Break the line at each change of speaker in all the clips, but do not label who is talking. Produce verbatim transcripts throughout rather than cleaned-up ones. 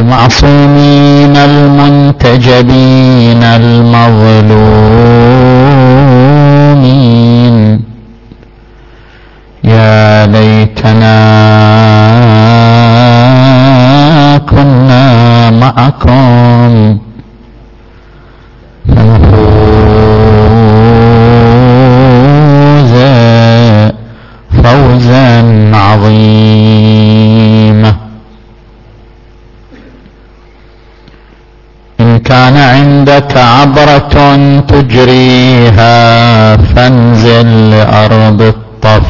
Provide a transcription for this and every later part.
المعصومين المنتجبين المظلومين. يا ليتنا كنا معكم فنفوز فوزا عظيما. إن كان عندك عبرة تجريها فانزل لأرض الطف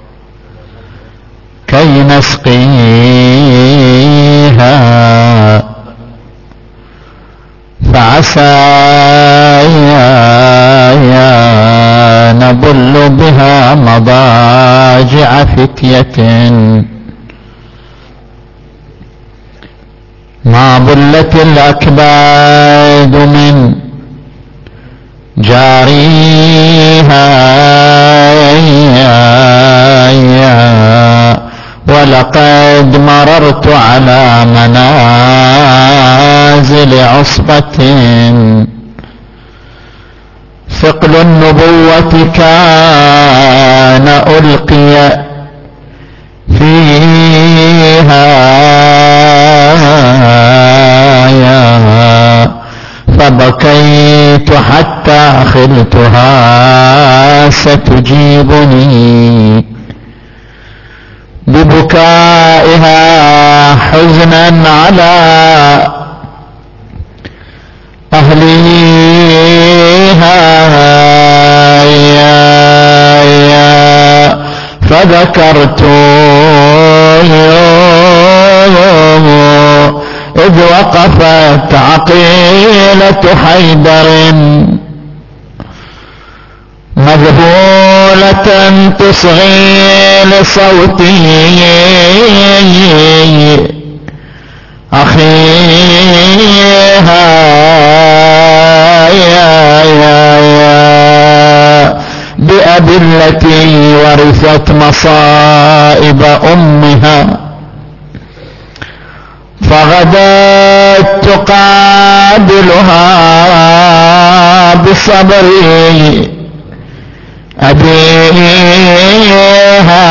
كي نسقيها، فعسى نبل بها مضاجع فتية ما بلت الأكباد من جاريها. ولقد مررت على منازل عصبة ثقل النبوة كان ألقي فيها، فبكيت حتى خلتها ستجيبني ببكائها حزنا على أهليها. فذكرت إذ وقفت عقيلة حيدر مذهولة تصغي لصوته أخيها. بأبي التي ورثت مصائب أمها فغدت تقابلها بصبر أبيها.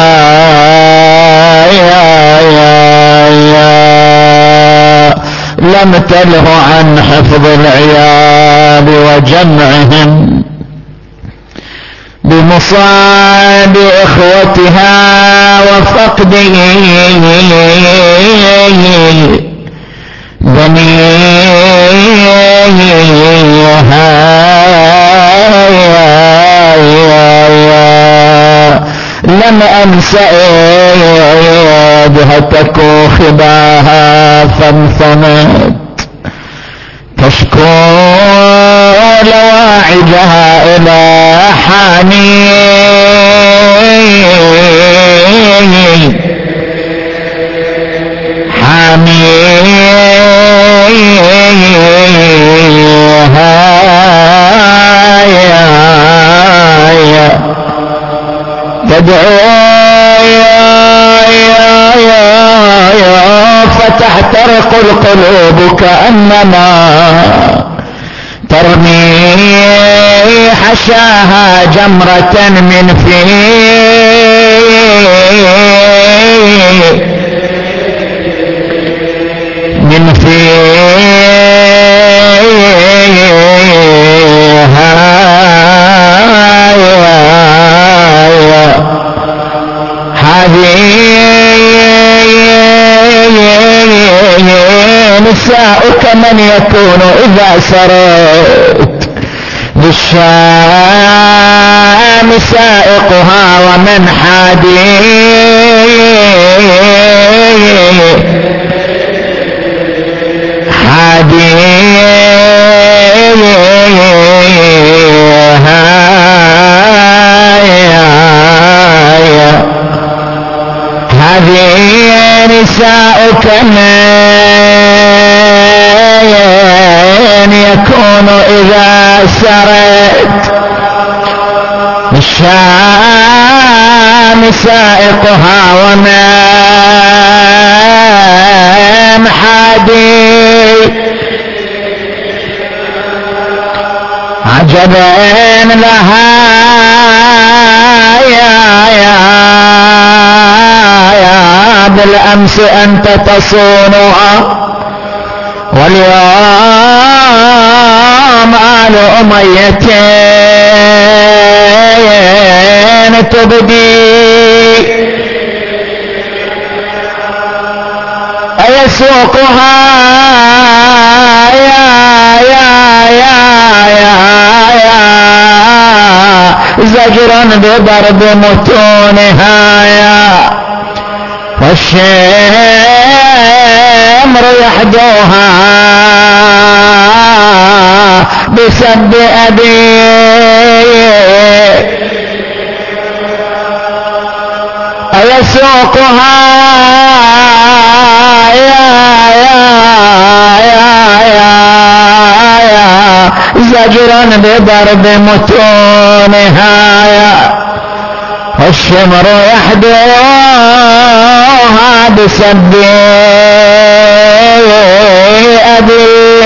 لم تله عن حفظ العيال وجمعهم بمصاب إخوتها وفقد بنيها. لم أنس إيدها خباها فانثنت تشكو لواعجها إلى حميم حميها. تدعو فتحترق القلوب كأنما ترمي حشاها جمرة من فيه من فيها. هذه نساؤك من يكون إذا سرت للشام سائقها ومن حادي حاديها. هذه نساؤك من يكون إذا سرت الشام سائقها ومن حادي جبين لها يا يا يا بالأمس أنت تصونها واليوم آل أميتين تبدي أيسوقها يا يا يا يا يا زجرا بضرب متونها يا والشمر يحدوها بسب أبي أيسوقها يا يا يا يا يا زجرا بضرب متونها يا والشمر يحدوها بسب أبي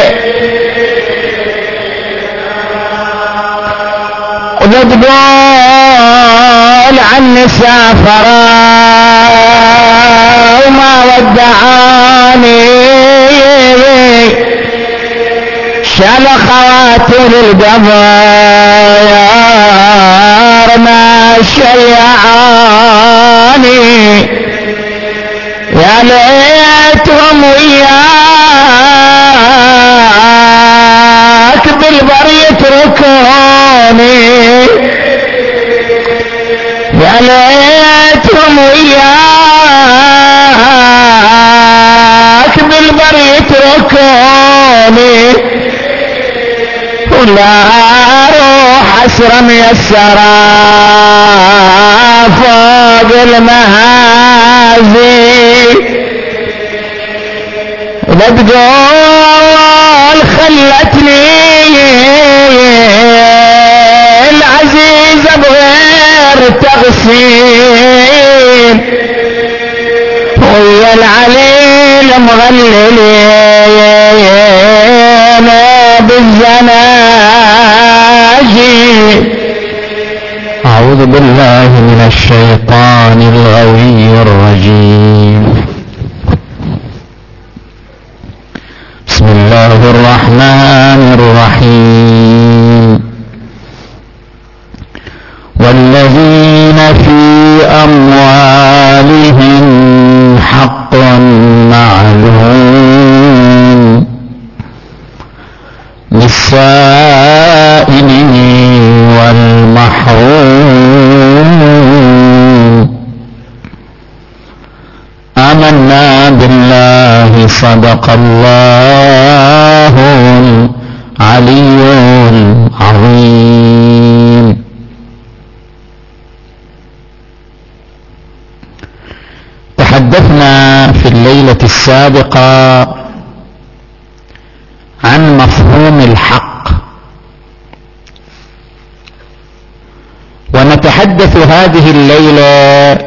وتقول عني سافرا وما ودعاني شال خواتر القمر ما شيعاني يا ليتهم وياك بالبر يتركوني يا ليتهم وياك بالبر يتركوني ولا اروح اسرى ميسرى فوق المهازي لا تقول خلتني العزيزة بغير تغسيل ويا العليل مغللين بالزناجي. أعوذ بالله من الشيطان الغوي الرجيم. بسم الله الرحمن الرحيم. والذين في أموالهم حق معلوم للسائل والمحروم آمنا بالله صدق الله العلي العظيم. تحدثنا في الليلة السابقة عن مفهوم الحق، ونتحدث هذه الليلة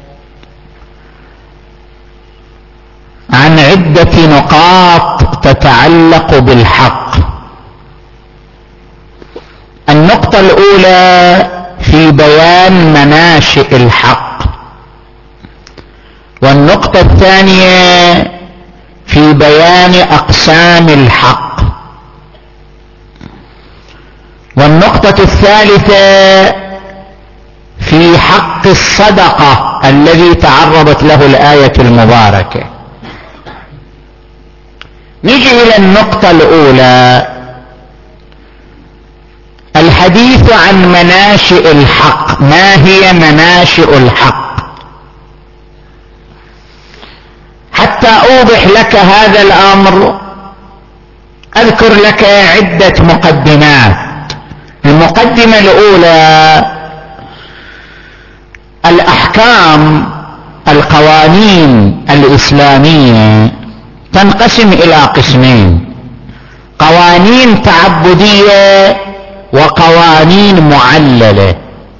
عن عدة نقاط تتعلق بالحق. النقطة الأولى في بيان مناشئ الحق، والنقطة الثانية في بيان أقسام الحق، والنقطة الثالثة في حق الصدقة الذي تعرضت له الآية المباركة. نجي إلى النقطة الأولى، الحديث عن مناشئ الحق. ما هي مناشئ الحق؟ حتى أوضح لك هذا الأمر أذكر لك عدة مقدمات. المقدمة الأولى، الأحكام القوانين الإسلامية تنقسم إلى قسمين: قوانين تعبدية وقوانين معللة.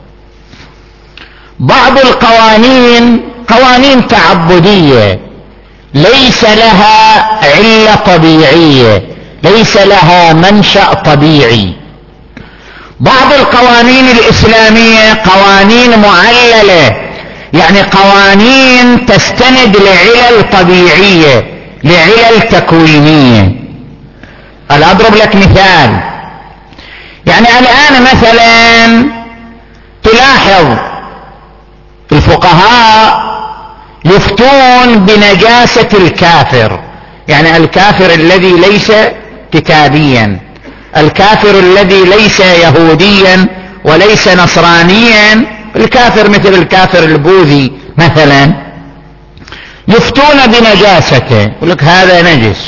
بعض القوانين قوانين تعبدية ليس لها علة طبيعية، ليس لها منشأ طبيعي، بعض القوانين الإسلامية قوانين معللة، يعني قوانين تستند لعلل طبيعية، لعلل تكوينية. أنا أضرب لك مثال. يعني الآن مثلا تلاحظ الفقهاء يفتون بنجاسة الكافر، يعني الكافر الذي ليس كتابيا، الكافر الذي ليس يهوديا وليس نصرانيا، الكافر مثل الكافر البوذي مثلا، يفتون بنجاسته، يقول لك هذا نجس.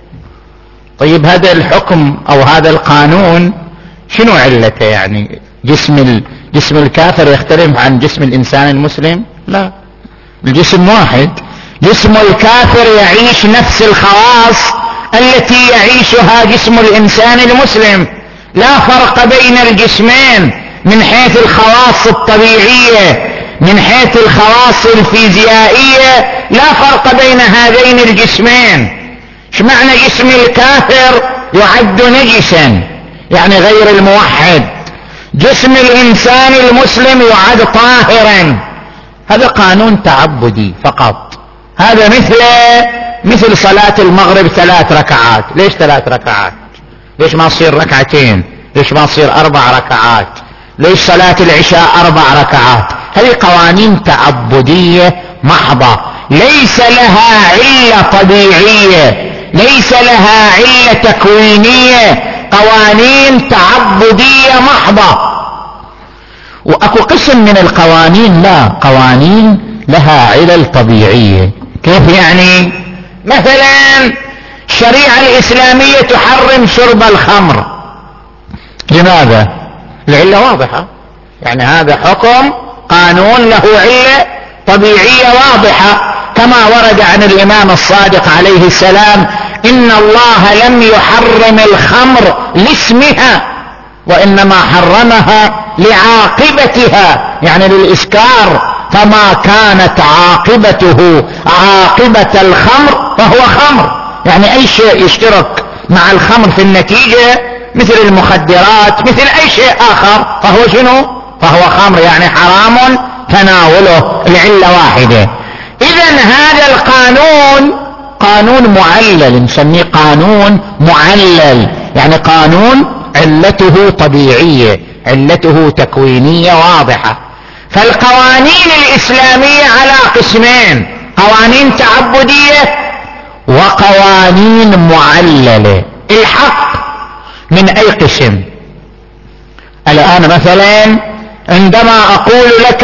طيب هذا الحكم او هذا القانون شنو علته؟ يعني جسم جسم الكافر يختلف عن جسم الانسان المسلم؟ لا، الجسم واحد. جسم الكافر يعيش نفس الخواص التي يعيشها جسم الانسان المسلم، لا فرق بين الجسمين من حيث الخواص الطبيعية، من حيث الخواص الفيزيائية لا فرق بين هذين الجسمين. ايش معنى جسم الكافر يعد نجسا؟ يعني غير الموحد. جسم الانسان المسلم يعد طاهرا. هذا قانون تعبدي فقط. هذا مثل مثل صلاة المغرب ثلاث ركعات. ليش ثلاث ركعات؟ ليش ما تصير ركعتين؟ ليش ما تصير اربع ركعات؟ ليش صلاة العشاء اربع ركعات؟ هذه قوانين تعبدية محضة، ليس لها علة طبيعية، ليس لها علة تكوينية، قوانين تعبدية محضة. واكو قسم من القوانين لا، قوانين لها علل طبيعية. كيف يعني؟ مثلا الشريعة الإسلامية تحرم شرب الخمر. لماذا؟ العلة واضحة، يعني هذا حكم قانون له علة طبيعية واضحة، كما ورد عن الإمام الصادق عليه السلام: إن الله لم يحرم الخمر لاسمها وإنما حرمها لعاقبتها، يعني للإسكار، فما كانت عاقبته عاقبة الخمر فهو خمر. يعني أي شيء يشترك مع الخمر في النتيجة مثل المخدرات مثل أي شيء آخر فهو شنو؟ فهو خمر، يعني حرام تناوله، العلة واحدة. إذن هذا القانون قانون معلل، نسميه قانون معلل، يعني قانون علته طبيعية، علته تكوينية واضحة. فالقوانين الإسلامية على قسمين: قوانين تعبدية وقوانين معللة. الحق من أي قسم؟ الآن مثلا عندما أقول لك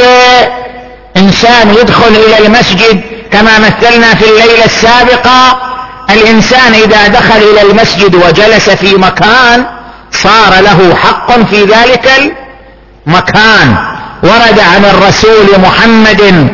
إنسان يدخل إلى المسجد، كما مثلنا في الليلة السابقة، الإنسان إذا دخل إلى المسجد وجلس في مكان صار له حق في ذلك المكان. ورد عن الرسول محمد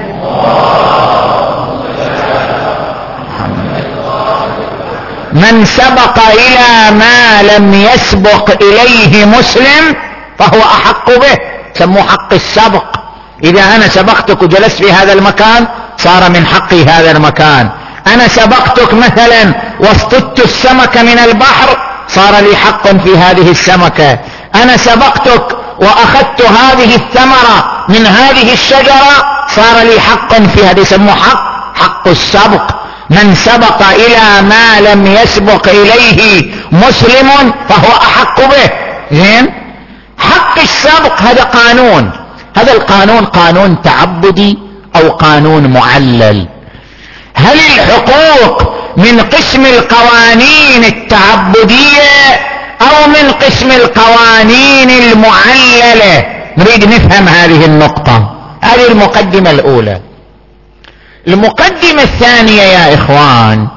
من سبق إلى ما لم يسبق إليه مسلم فهو أحق به، سموه حق السبق. إذا أنا سبقتك وجلست في هذا المكان صار من حقي هذا المكان. أنا سبقتك مثلا واصطدت السمكة من البحر صار لي حق في هذه السمكة. أنا سبقتك وأخذت هذه الثمرة من هذه الشجرة صار لي حق في هذا، يسموه حق حق السبق. من سبق إلى ما لم يسبق إليه مسلم فهو أحق به. زين؟ حق السبق هذا قانون، هذا القانون قانون تعبدي أو قانون معلل. هل الحقوق من قسم القوانين التعبدية أو من قسم القوانين المعللة؟ نريد نفهم هذه النقطة. هذه المقدمة الأولى. المقدمة الثانية يا إخوان،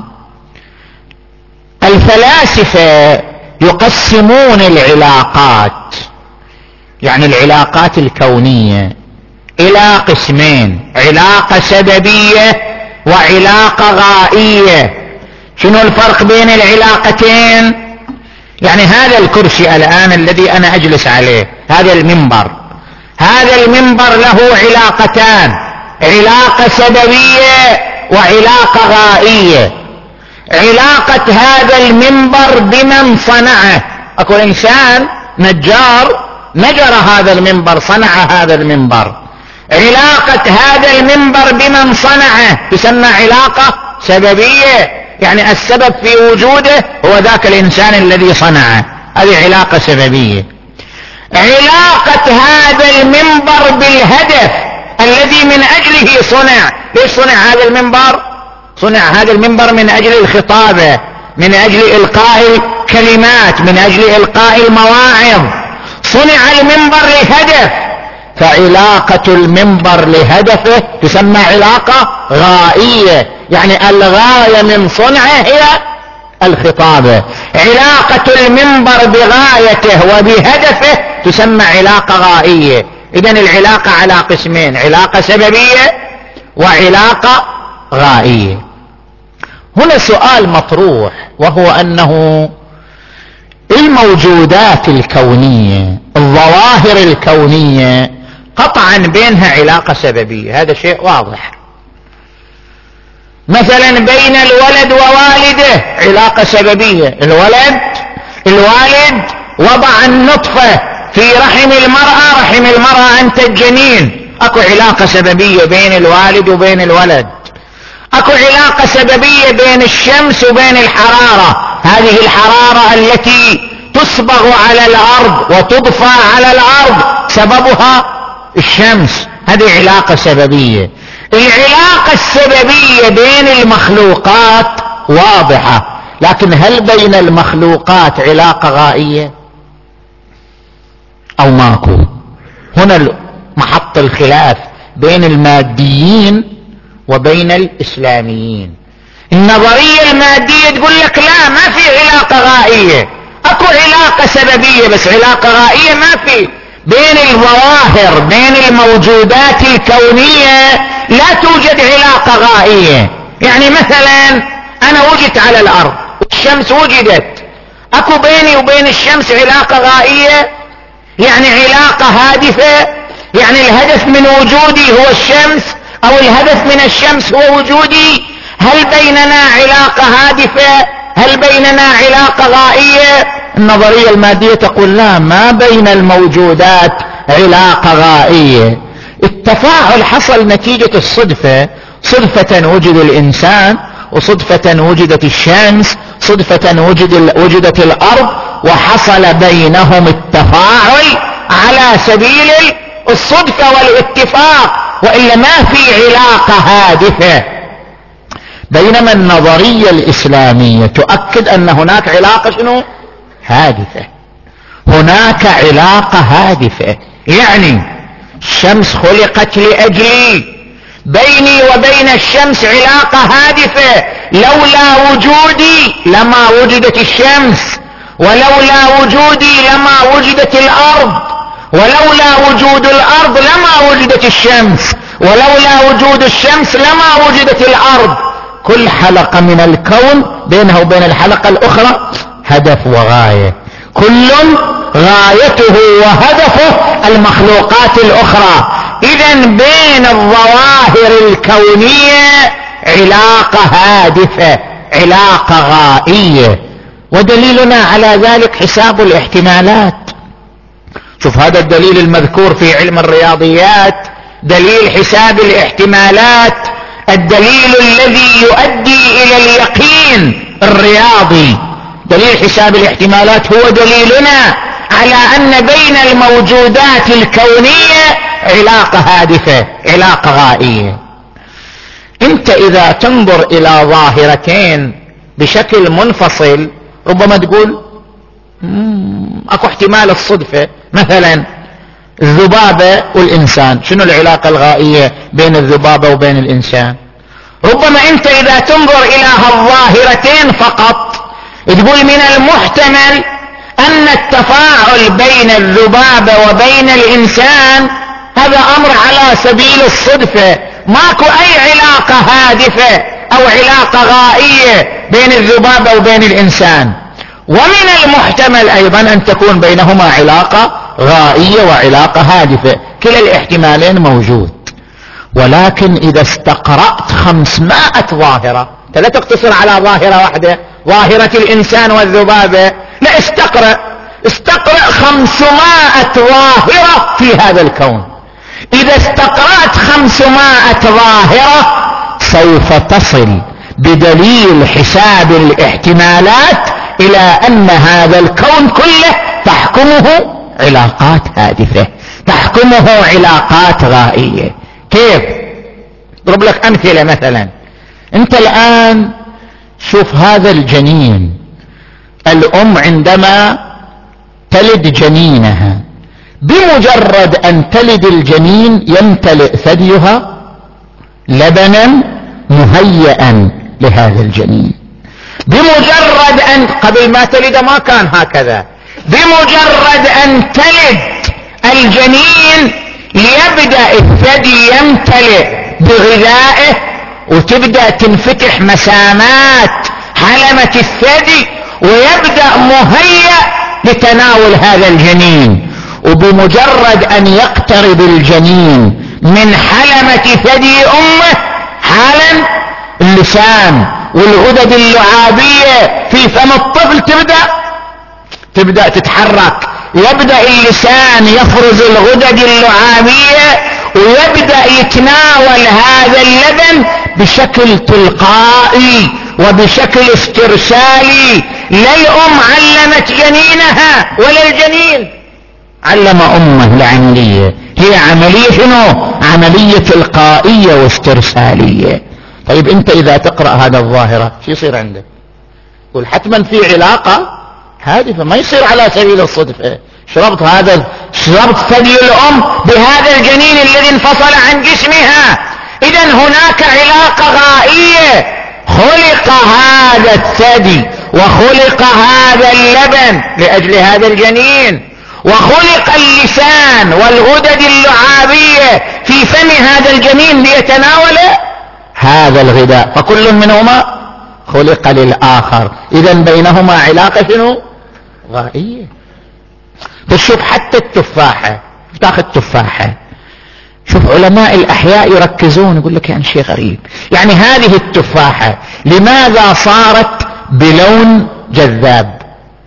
الفلاسفة يقسمون العلاقات، يعني العلاقات الكونية، إلى قسمين: علاقة سببية وعلاقة غائية. شنو الفرق بين العلاقتين؟ يعني هذا الكرسي الآن الذي أنا أجلس عليه، هذا المنبر، هذا المنبر له علاقتان: علاقة سببية وعلاقة غائية. علاقة هذا المنبر بمن صنعه. أكو إنسان نجار نجر هذا المنبر، صنع هذا المنبر. علاقة هذا المنبر بمن صنعه تسمى علاقة سببية، يعني السبب في وجوده هو ذاك الإنسان الذي صنعه، هذه علاقة سببية. علاقة هذا المنبر بالهدف الذي من أجله صنع. ليش صنع هذا المنبر؟ صنع هذا المنبر من أجل الخطابة، من أجل إلقاء الكلمات، من أجل إلقاء المواعظ. صنع المنبر لهدف، فعلاقة المنبر لهدفه تسمى علاقة غائية، يعني الغاية من صنعه هي الخطابة. علاقة المنبر بغايته وبهدفه تسمى علاقة غائية. إذن العلاقة على قسمين: علاقة سببية وعلاقة غائية. هنا سؤال مطروح، وهو أنه الموجودات الكونية، الظواهر الكونية قطعا بينها علاقة سببية، هذا شيء واضح. مثلا بين الولد ووالده علاقة سببية، الولد الوالد وضع النطفة في رحم المرأة، رحم المرأة أنتج جنين، اكو علاقة سببية بين الوالد وبين الولد. اكو علاقة سببية بين الشمس وبين الحرارة، هذه الحرارة التي تصبغ على الأرض وتضفى على الأرض سببها الشمس، هذه علاقة سببية. العلاقة السببية بين المخلوقات واضحة، لكن هل بين المخلوقات علاقة غائية أو ماكو؟ هنا محط الخلاف بين الماديين وبين الإسلاميين. النظرية المادية تقول لك لا، ما في علاقة غائية، اكو علاقة سببية بس علاقة غائية ما في. بين الظواهر، بين الموجودات الكونية لا توجد علاقة غائية. يعني مثلا انا وجدت على الارض والشمس وجدت، اكو بيني وبين الشمس علاقة غائية؟ يعني علاقة هادفة؟ يعني الهدف من وجودي هو الشمس او الهدف من الشمس هو وجودي؟ هل بيننا علاقة هادفة؟ هل بيننا علاقة غائية؟ النظرية المادية تقول لا، ما بين الموجودات علاقة غائية. التفاعل حصل نتيجة الصدفة، صدفة وجد الإنسان، وصدفة وجدت الشمس، صدفة وجد وجدت الأرض، وحصل بينهم التفاعل على سبيل الصدفة والاتفاق، وإلا ما في علاقة هادفة. بينما النظرية الإسلامية تؤكد أن هناك علاقة شنو؟ هادفة. هناك علاقة هادفة، يعني الشمس خلقت لأجلي، بيني وبين الشمس علاقة هادفة، لولا وجودي لما وجدت الشمس، ولولا وجودي لما وجدت الأرض، ولولا وجود الأرض لما وجدت الشمس، ولولا وجود الشمس لما وجدت الأرض. كل حلقة من الكون بينها وبين الحلقة الأخرى هدف وغاية، كل غايته وهدفه المخلوقات الأخرى. إذن بين الظواهر الكونية علاقة هادفة، علاقة غائية. ودليلنا على ذلك حساب الاحتمالات. شوف هذا الدليل المذكور في علم الرياضيات، دليل حساب الاحتمالات، الدليل الذي يؤدي إلى اليقين الرياضي. دليل حساب الاحتمالات هو دليلنا على أن بين الموجودات الكونية علاقة هادفة، علاقة غائية. انت إذا تنظر إلى ظاهرتين بشكل منفصل ربما تقول اكو احتمال الصدفة، مثلا الذبابة والإنسان، شنو العلاقة الغائية بين الذبابة وبين الإنسان؟ ربما انت إذا تنظر إلى هالظاهرتين فقط تقول من المحتمل أن التفاعل بين الذبابة وبين الإنسان هذا أمر على سبيل الصدفة، ماكو أي علاقة هادفة أو علاقة غائية بين الذبابة وبين الإنسان. ومن المحتمل أيضا أن تكون بينهما علاقة غائية وعلاقة هادفة، كلا الاحتمالين موجود. ولكن إذا استقرأت خمسمائة ظاهرة، لا تقتصر على ظاهرة واحدة، ظاهرة الإنسان والذبابة، لا، استقرأ استقرأ خمسمائة ظاهرة في هذا الكون. إذا استقرأت خمسمائة ظاهرة سوف تصل بدليل حساب الاحتمالات إلى أن هذا الكون كله تحكمه علاقات هادفة، تحكمه علاقات غائية. كيف؟ اضرب لك أمثلة. مثلا أنت الآن شوف هذا الجنين، الأم عندما تلد جنينها بمجرد أن تلد الجنين يمتلئ ثديها لبنا مهيئا لهذا الجنين. بمجرد أن قبل ما تلد ما كان هكذا، بمجرد أن تلد الجنين يبدأ الثدي يمتلئ بغذائه وتبدأ تنفتح مسامات حلمة الثدي ويبدأ مهيأ لتناول هذا الجنين. وبمجرد أن يقترب الجنين من حلمة ثدي أمه حالا اللسان والغدد اللعابية في فم الطفل تبدأ تبدأ تتحرك. يبدأ اللسان يفرز الغدد اللعابية ويبدأ يتناول هذا اللبن بشكل تلقائي وبشكل استرسالي. لا الأم علمت جنينها ولا الجنين علم أمه العملية، هي عملية شنو؟ عملية تلقائية واسترسالية. طيب أنت إذا تقرأ هذا الظاهرة شو يصير عندك؟ يقول حتما في علاقة هادفة، ما يصير على سبيل الصدفة. شربت هذا شربت ثدي الأم بهذا الجنين الذي انفصل عن جسمها، إذن هناك علاقة غائية. خلق هذا الثدي وخلق هذا اللبن لأجل هذا الجنين، وخلق اللسان والغدد اللعابية في فم هذا الجنين ليتناول هذا الغذاء، فكل منهما خلق للآخر. إذن بينهما علاقة شنو؟ غائية. تشوف حتى التفاحة، تاخذ تفاحة، شوف علماء الأحياء يركزون يقول لك يعني شيء غريب، يعني هذه التفاحة لماذا صارت بلون جذاب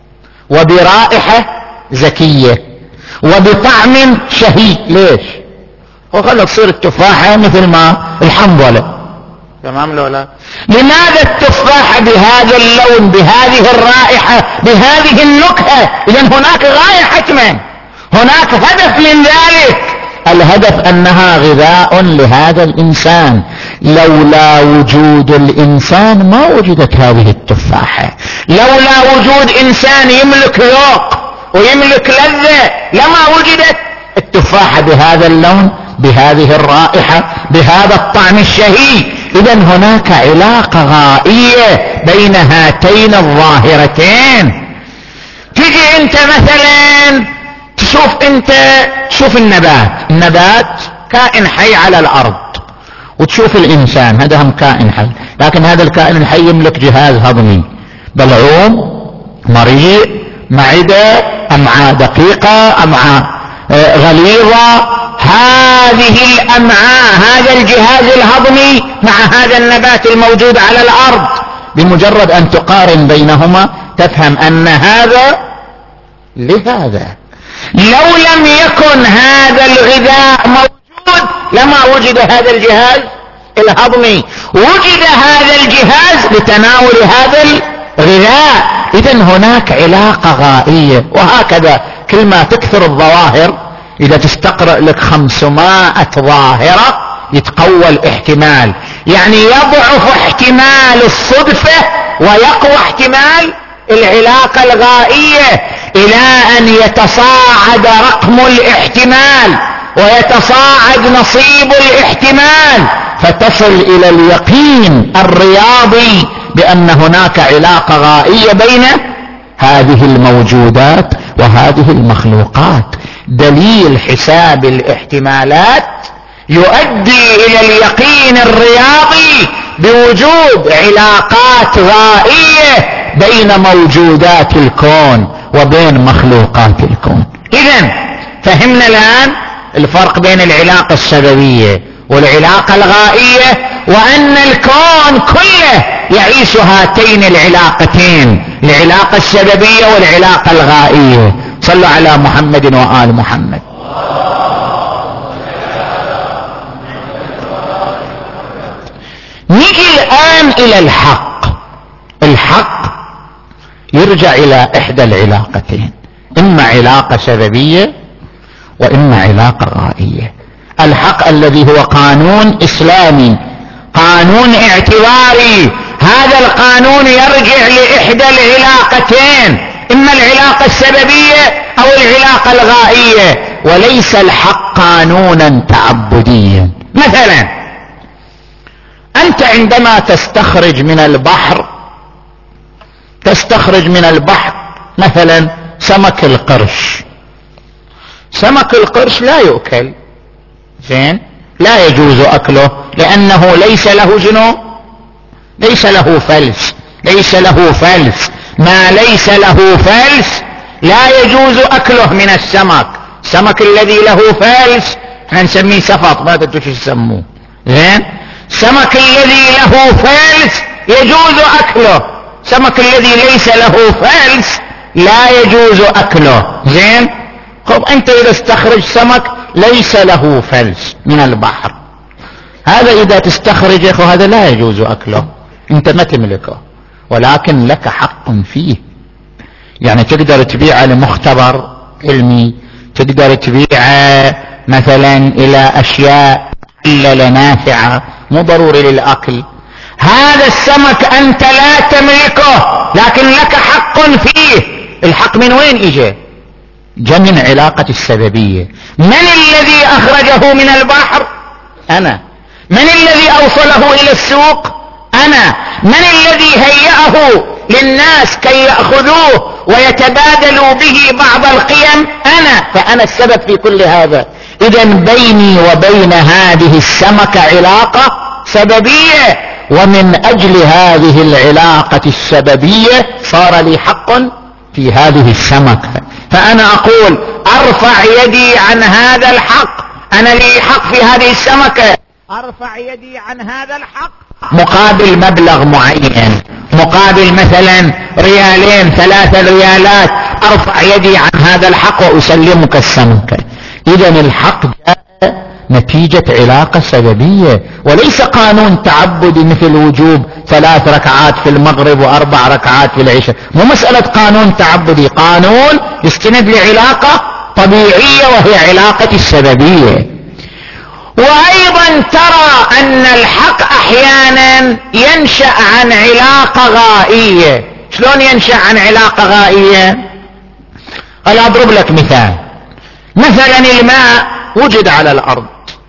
وبرائحة زكية وبطعم شهي؟ ليش؟ وخلق تصير التفاحة مثل ما الحنظلة، تمام لو لا؟ لماذا التفاحة بهذا اللون بهذه الرائحة بهذه النكهة؟ إذن هناك غاية حتما، هناك هدف من ذلك. الهدف أنها غذاء لهذا الإنسان. لولا وجود الإنسان ما وجدت هذه التفاحة. لولا وجود إنسان يملك ذوق ويملك لذة لما وجدت التفاحة بهذا اللون بهذه الرائحة بهذا الطعم الشهي. إذن هناك علاقة غائية بين هاتين الظاهرتين. تجي انت مثلا تشوف انت تشوف النبات، النبات كائن حي على الأرض، وتشوف الإنسان هذا هم كائن حي، لكن هذا الكائن الحي يملك جهاز هضمي، بلعوم، مريء، معدة، أمعاء دقيقة، أمعاء غليظة. هذه الأمعاء هذا الجهاز الهضمي مع هذا النبات الموجود على الأرض، بمجرد أن تقارن بينهما تفهم أن هذا لهذا. لو لم يكن هذا الغذاء موجود لما وجد هذا الجهاز الهضمي، وجد هذا الجهاز لتناول هذا الغذاء. إذن هناك علاقة غائية. وهكذا كل ما تكثر الظواهر، إذا تستقرأ لك خمسمائة ظاهرة يتقوى الاحتمال، يعني يضعف احتمال الصدفة ويقوى احتمال العلاقة الغائية، إلى أن يتصاعد رقم الاحتمال ويتصاعد نصيب الاحتمال، فتصل إلى اليقين الرياضي بأن هناك علاقة غائية بين هذه الموجودات وهذه المخلوقات. دليل حساب الاحتمالات يؤدي إلى اليقين الرياضي بوجود علاقات غائية بين موجودات الكون وبين مخلوقات الكون. إذن فهمنا الآن الفرق بين العلاقة السببية والعلاقة الغائية، وأن الكون كله يعيش هاتين العلاقتين، العلاقة السببية والعلاقة الغائية. صلوا على محمد وآل محمد. نيجي الآن إلى الحق. الحق يرجع إلى إحدى العلاقتين، إما علاقة سببية وإما علاقة غائية. الحق الذي هو قانون إسلامي، قانون اعتباري، هذا القانون يرجع لإحدى العلاقتين، إما العلاقة السببية أو العلاقة الغائية، وليس الحق قانونا تعبديا. مثلا أنت عندما تستخرج من البحر تستخرج من البحر مثلا سمك القرش، سمك القرش لا يؤكل، زين، لا يجوز أكله لأنه ليس له جنو، ليس له فلس، ليس له فلس، ما ليس له فلس لا يجوز أكله من السمك. السمك الذي له فلس احنا نسميه سفط، ما تدري شو يسموه، زين. السمك الذي له فلس يجوز أكله، السمك الذي ليس له فلس لا يجوز أكله، زين. خب أنت إذا استخرج سمك ليس له فلس من البحر، هذا إذا تستخرج أخو هذا لا يجوز أكله، أنت ما تملكه، ولكن لك حق فيه. يعني تقدر تبيعه لمختبر علمي، تقدر تبيعه مثلا إلى أشياء محللة نافعة، مو ضروري للأكل. هذا السمك أنت لا تملكه لكن لك حق فيه. الحق من وين إجا؟ جاء من علاقة السببية. من الذي أخرجه من البحر؟ أنا. من الذي أوصله إلى السوق؟ أنا. من الذي هيأه للناس كي يأخذوه ويتبادلوا به بعض القيم؟ أنا. فأنا السبب في كل هذا. إذن بيني وبين هذه السمكة علاقة سببية، ومن أجل هذه العلاقة السببية صار لي حق في هذه السمكة. فأنا أقول أرفع يدي عن هذا الحق، أنا لي حق في هذه السمكة، أرفع يدي عن هذا الحق مقابل مبلغ معين، مقابل مثلا ريالين ثلاثة ريالات، أرفع يدي عن هذا الحق وأسلمك السمكة. إذن الحق جاء نتيجة علاقة سببية وليس قانون تعبدي مثل وجوب ثلاث ركعات في المغرب وأربع ركعات في العشاء، مو مسألة قانون تعبدي، قانون يستند لعلاقة طبيعية وهي علاقة السببية. وأيضا ترى أن الحق أحيانا ينشأ عن علاقة غائية. شلون ينشأ عن علاقة غائية؟ أنا أضرب لك مثال. مثلا الماء وجد على الأرض،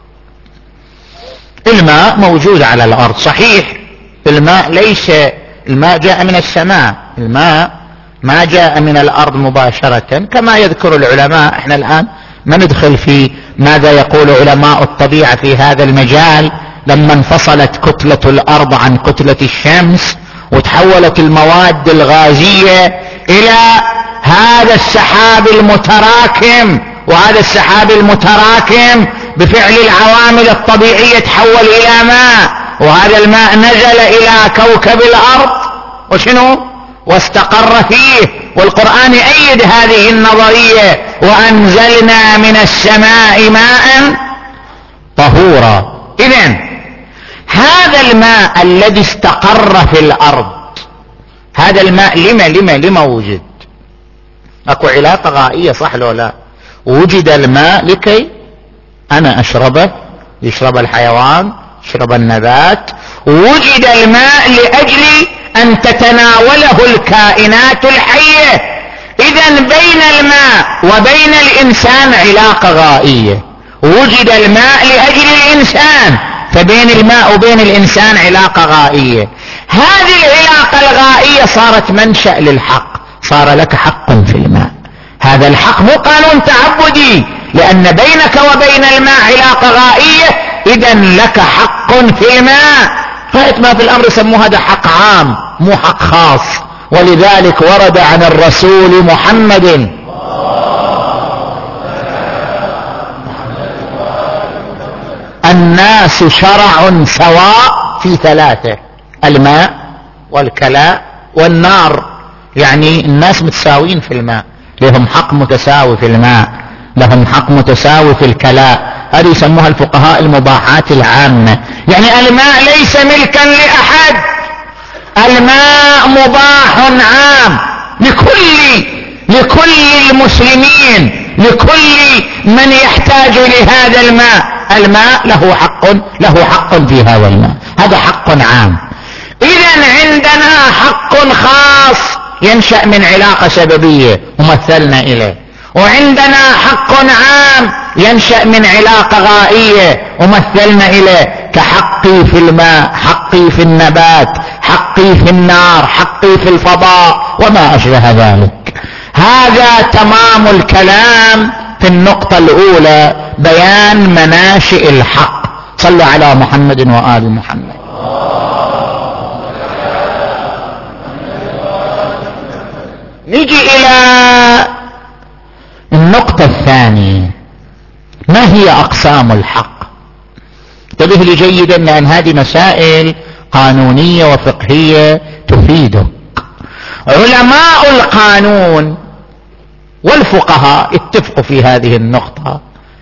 الماء موجود على الأرض، صحيح الماء ليس الماء جاء من السماء، الماء ما جاء من الأرض مباشرة كما يذكر العلماء. احنا الآن ما ندخل في ماذا يقول علماء الطبيعة في هذا المجال. لما انفصلت كتلة الأرض عن كتلة الشمس وتحولت المواد الغازية إلى هذا السحاب المتراكم، وهذا السحاب المتراكم بفعل العوامل الطبيعية تحول إلى ماء، وهذا الماء نزل إلى كوكب الأرض وشنو واستقر فيه. والقرآن يؤيد هذه النظرية، وأنزلنا من السماء ماء طهورا. إذن هذا الماء الذي استقر في الأرض، هذا الماء لما لما لما وجد؟ أكو علاقة غائية صح لو لا؟ وجد الماء لكي أنا أشربه، يشرب الحيوان، يشرب النبات. وجد الماء لأجل أن تتناوله الكائنات الحية. إذن بين الماء وبين الإنسان علاقة غائية. وجد الماء لأجل الإنسان، فبين الماء وبين الإنسان علاقة غائية. هذه العلاقة الغائية صارت منشأ للحق، صار لك حق في الماء. هذا الحق مو قانون تعبدي، لأن بينك وبين الماء علاقة غائية، إذن لك حق في الماء. غاية ما في الأمر يسموه هذا حق عام مو حق خاص. ولذلك ورد عن الرسول محمد الناس شرع سواء في ثلاثة: الماء والكلاء والنار. يعني الناس متساوين في الماء، لهم حق متساوي في الماء، لهم حق متساوي في الكلاء. هذه يسموها الفقهاء المباحات العامة. يعني الماء ليس ملكا لأحد، الماء مباح عام لكل لكل المسلمين، لكل من يحتاج لهذا الماء. الماء له حق له حق في هذا الماء، هذا حق عام. إذن عندنا حق خاص ينشأ من علاقة سببية ومثلنا إليه، وعندنا حق عام ينشأ من علاقة غائية ومثلنا إليه، كحقي في الماء، حقي في النبات، حقي في النار، حقي في الفضاء وما أشبه ذلك. هذا تمام الكلام في النقطة الأولى، بيان مناشئ الحق. صلوا على محمد وآل محمد. نيجي إلى النقطة الثانية، ما هي أقسام الحق؟ انتبه لي جيدا، لأن هذه مسائل قانونية وفقهية تفيدك. علماء القانون والفقهاء اتفقوا في هذه النقطة.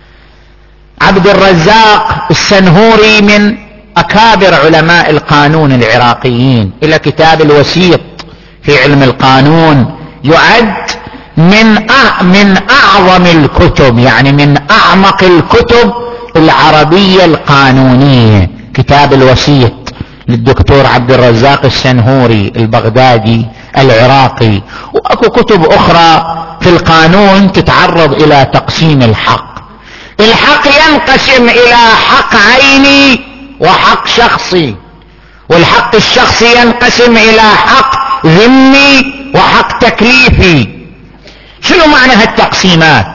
عبد الرزاق السنهوري من أكابر علماء القانون العراقيين، إلى كتاب الوسيط في علم القانون، يعد من من أعظم الكتب، يعني من أعمق الكتب العربية القانونية. كتاب الوسيط للدكتور عبد الرزاق السنهوري البغدادي العراقي. وأكو كتب أخرى في القانون تتعرض إلى تقسيم الحق. الحق ينقسم إلى حق عيني وحق شخصي، والحق الشخصي ينقسم إلى حق ذمي وحق تكليفي. شنو معنى هالتقسيمات؟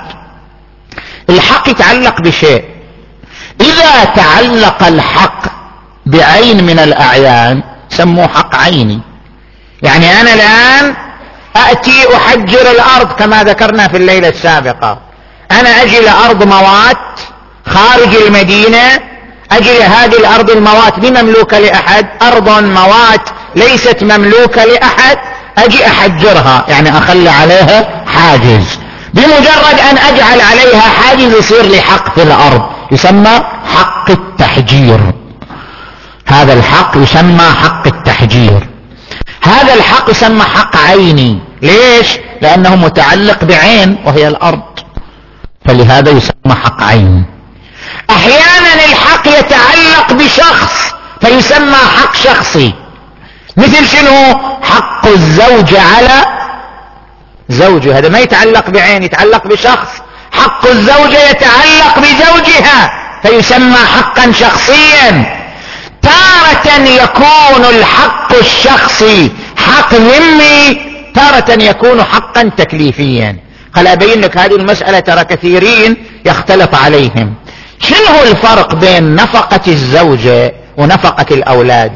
الحق يتعلق بشيء، إذا تعلق الحق بعين من الأعيان سموه حق عيني. يعني أنا الآن أأتي أحجر الأرض كما ذكرنا في الليلة السابقة، أنا أجي لأرض موات خارج المدينة، أجي لهذه الأرض الموات بمملوكة لأحد، أرض موات ليست مملوكة لأحد، أجي أحجرها، يعني أخلي عليها حاجز. بمجرد أن أجعل عليها حاجز يصير لي حق في الأرض، يسمى حق التحجير. هذا الحق يسمى حق التحجير. هذا الحق يسمى حق عيني. ليش؟ لأنه متعلق بعين وهي الأرض، فلهذا يسمى حق عين. أحيانا الحق يتعلق بشخص فيسمى حق شخصي. مثل شنو؟ حق الزوجة على زوجها، هذا ما يتعلق بعين، يتعلق بشخص. حق الزوجة يتعلق بزوجها فيسمى حقا شخصيا. تارة يكون الحق الشخصي حق ذمي، تارة يكون حقا تكليفيا. خل أبين لك هذه المسألة، ترى كثيرين يختلط عليهم. شنو الفرق بين نفقة الزوجة ونفقة الأولاد؟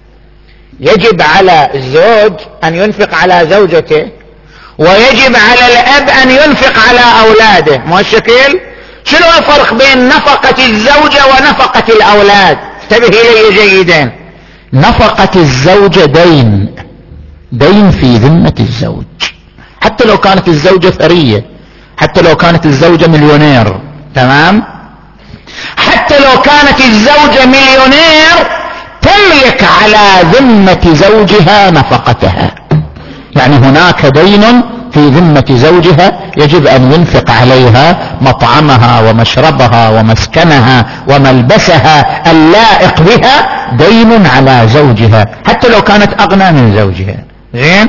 يجب على الزوج أن ينفق على زوجته، ويجب على الأب أن ينفق على أولاده، مو الشكل؟ شنو الفرق بين نفقة الزوجة ونفقة الأولاد؟ انتبه إلي جيدا. نفقة الزوجة دين، دين في ذمة الزوج، حتى لو كانت الزوجة ثرية، حتى لو كانت الزوجة مليونير، تمام؟ حتى لو كانت الزوجة مليونير تملك على ذمة زوجها نفقتها. يعني هناك دين في ذمة زوجها يجب أن ينفق عليها مطعمها ومشربها ومسكنها وملبسها اللائق بها، دين على زوجها حتى لو كانت أغنى من زوجها. زين؟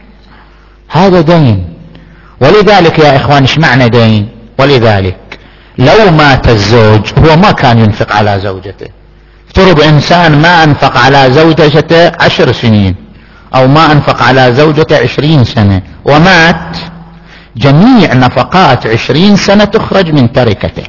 هذا دين. ولذلك يا إخوان، ايش معنى دين؟ ولذلك لو مات الزوج هو ما كان ينفق على زوجته. افترض إنسان ما أنفق على زوجته عشر سنين، أو ما أنفق على زوجته عشرين سنة ومات، جميع نفقات عشرين سنة تخرج من تركته،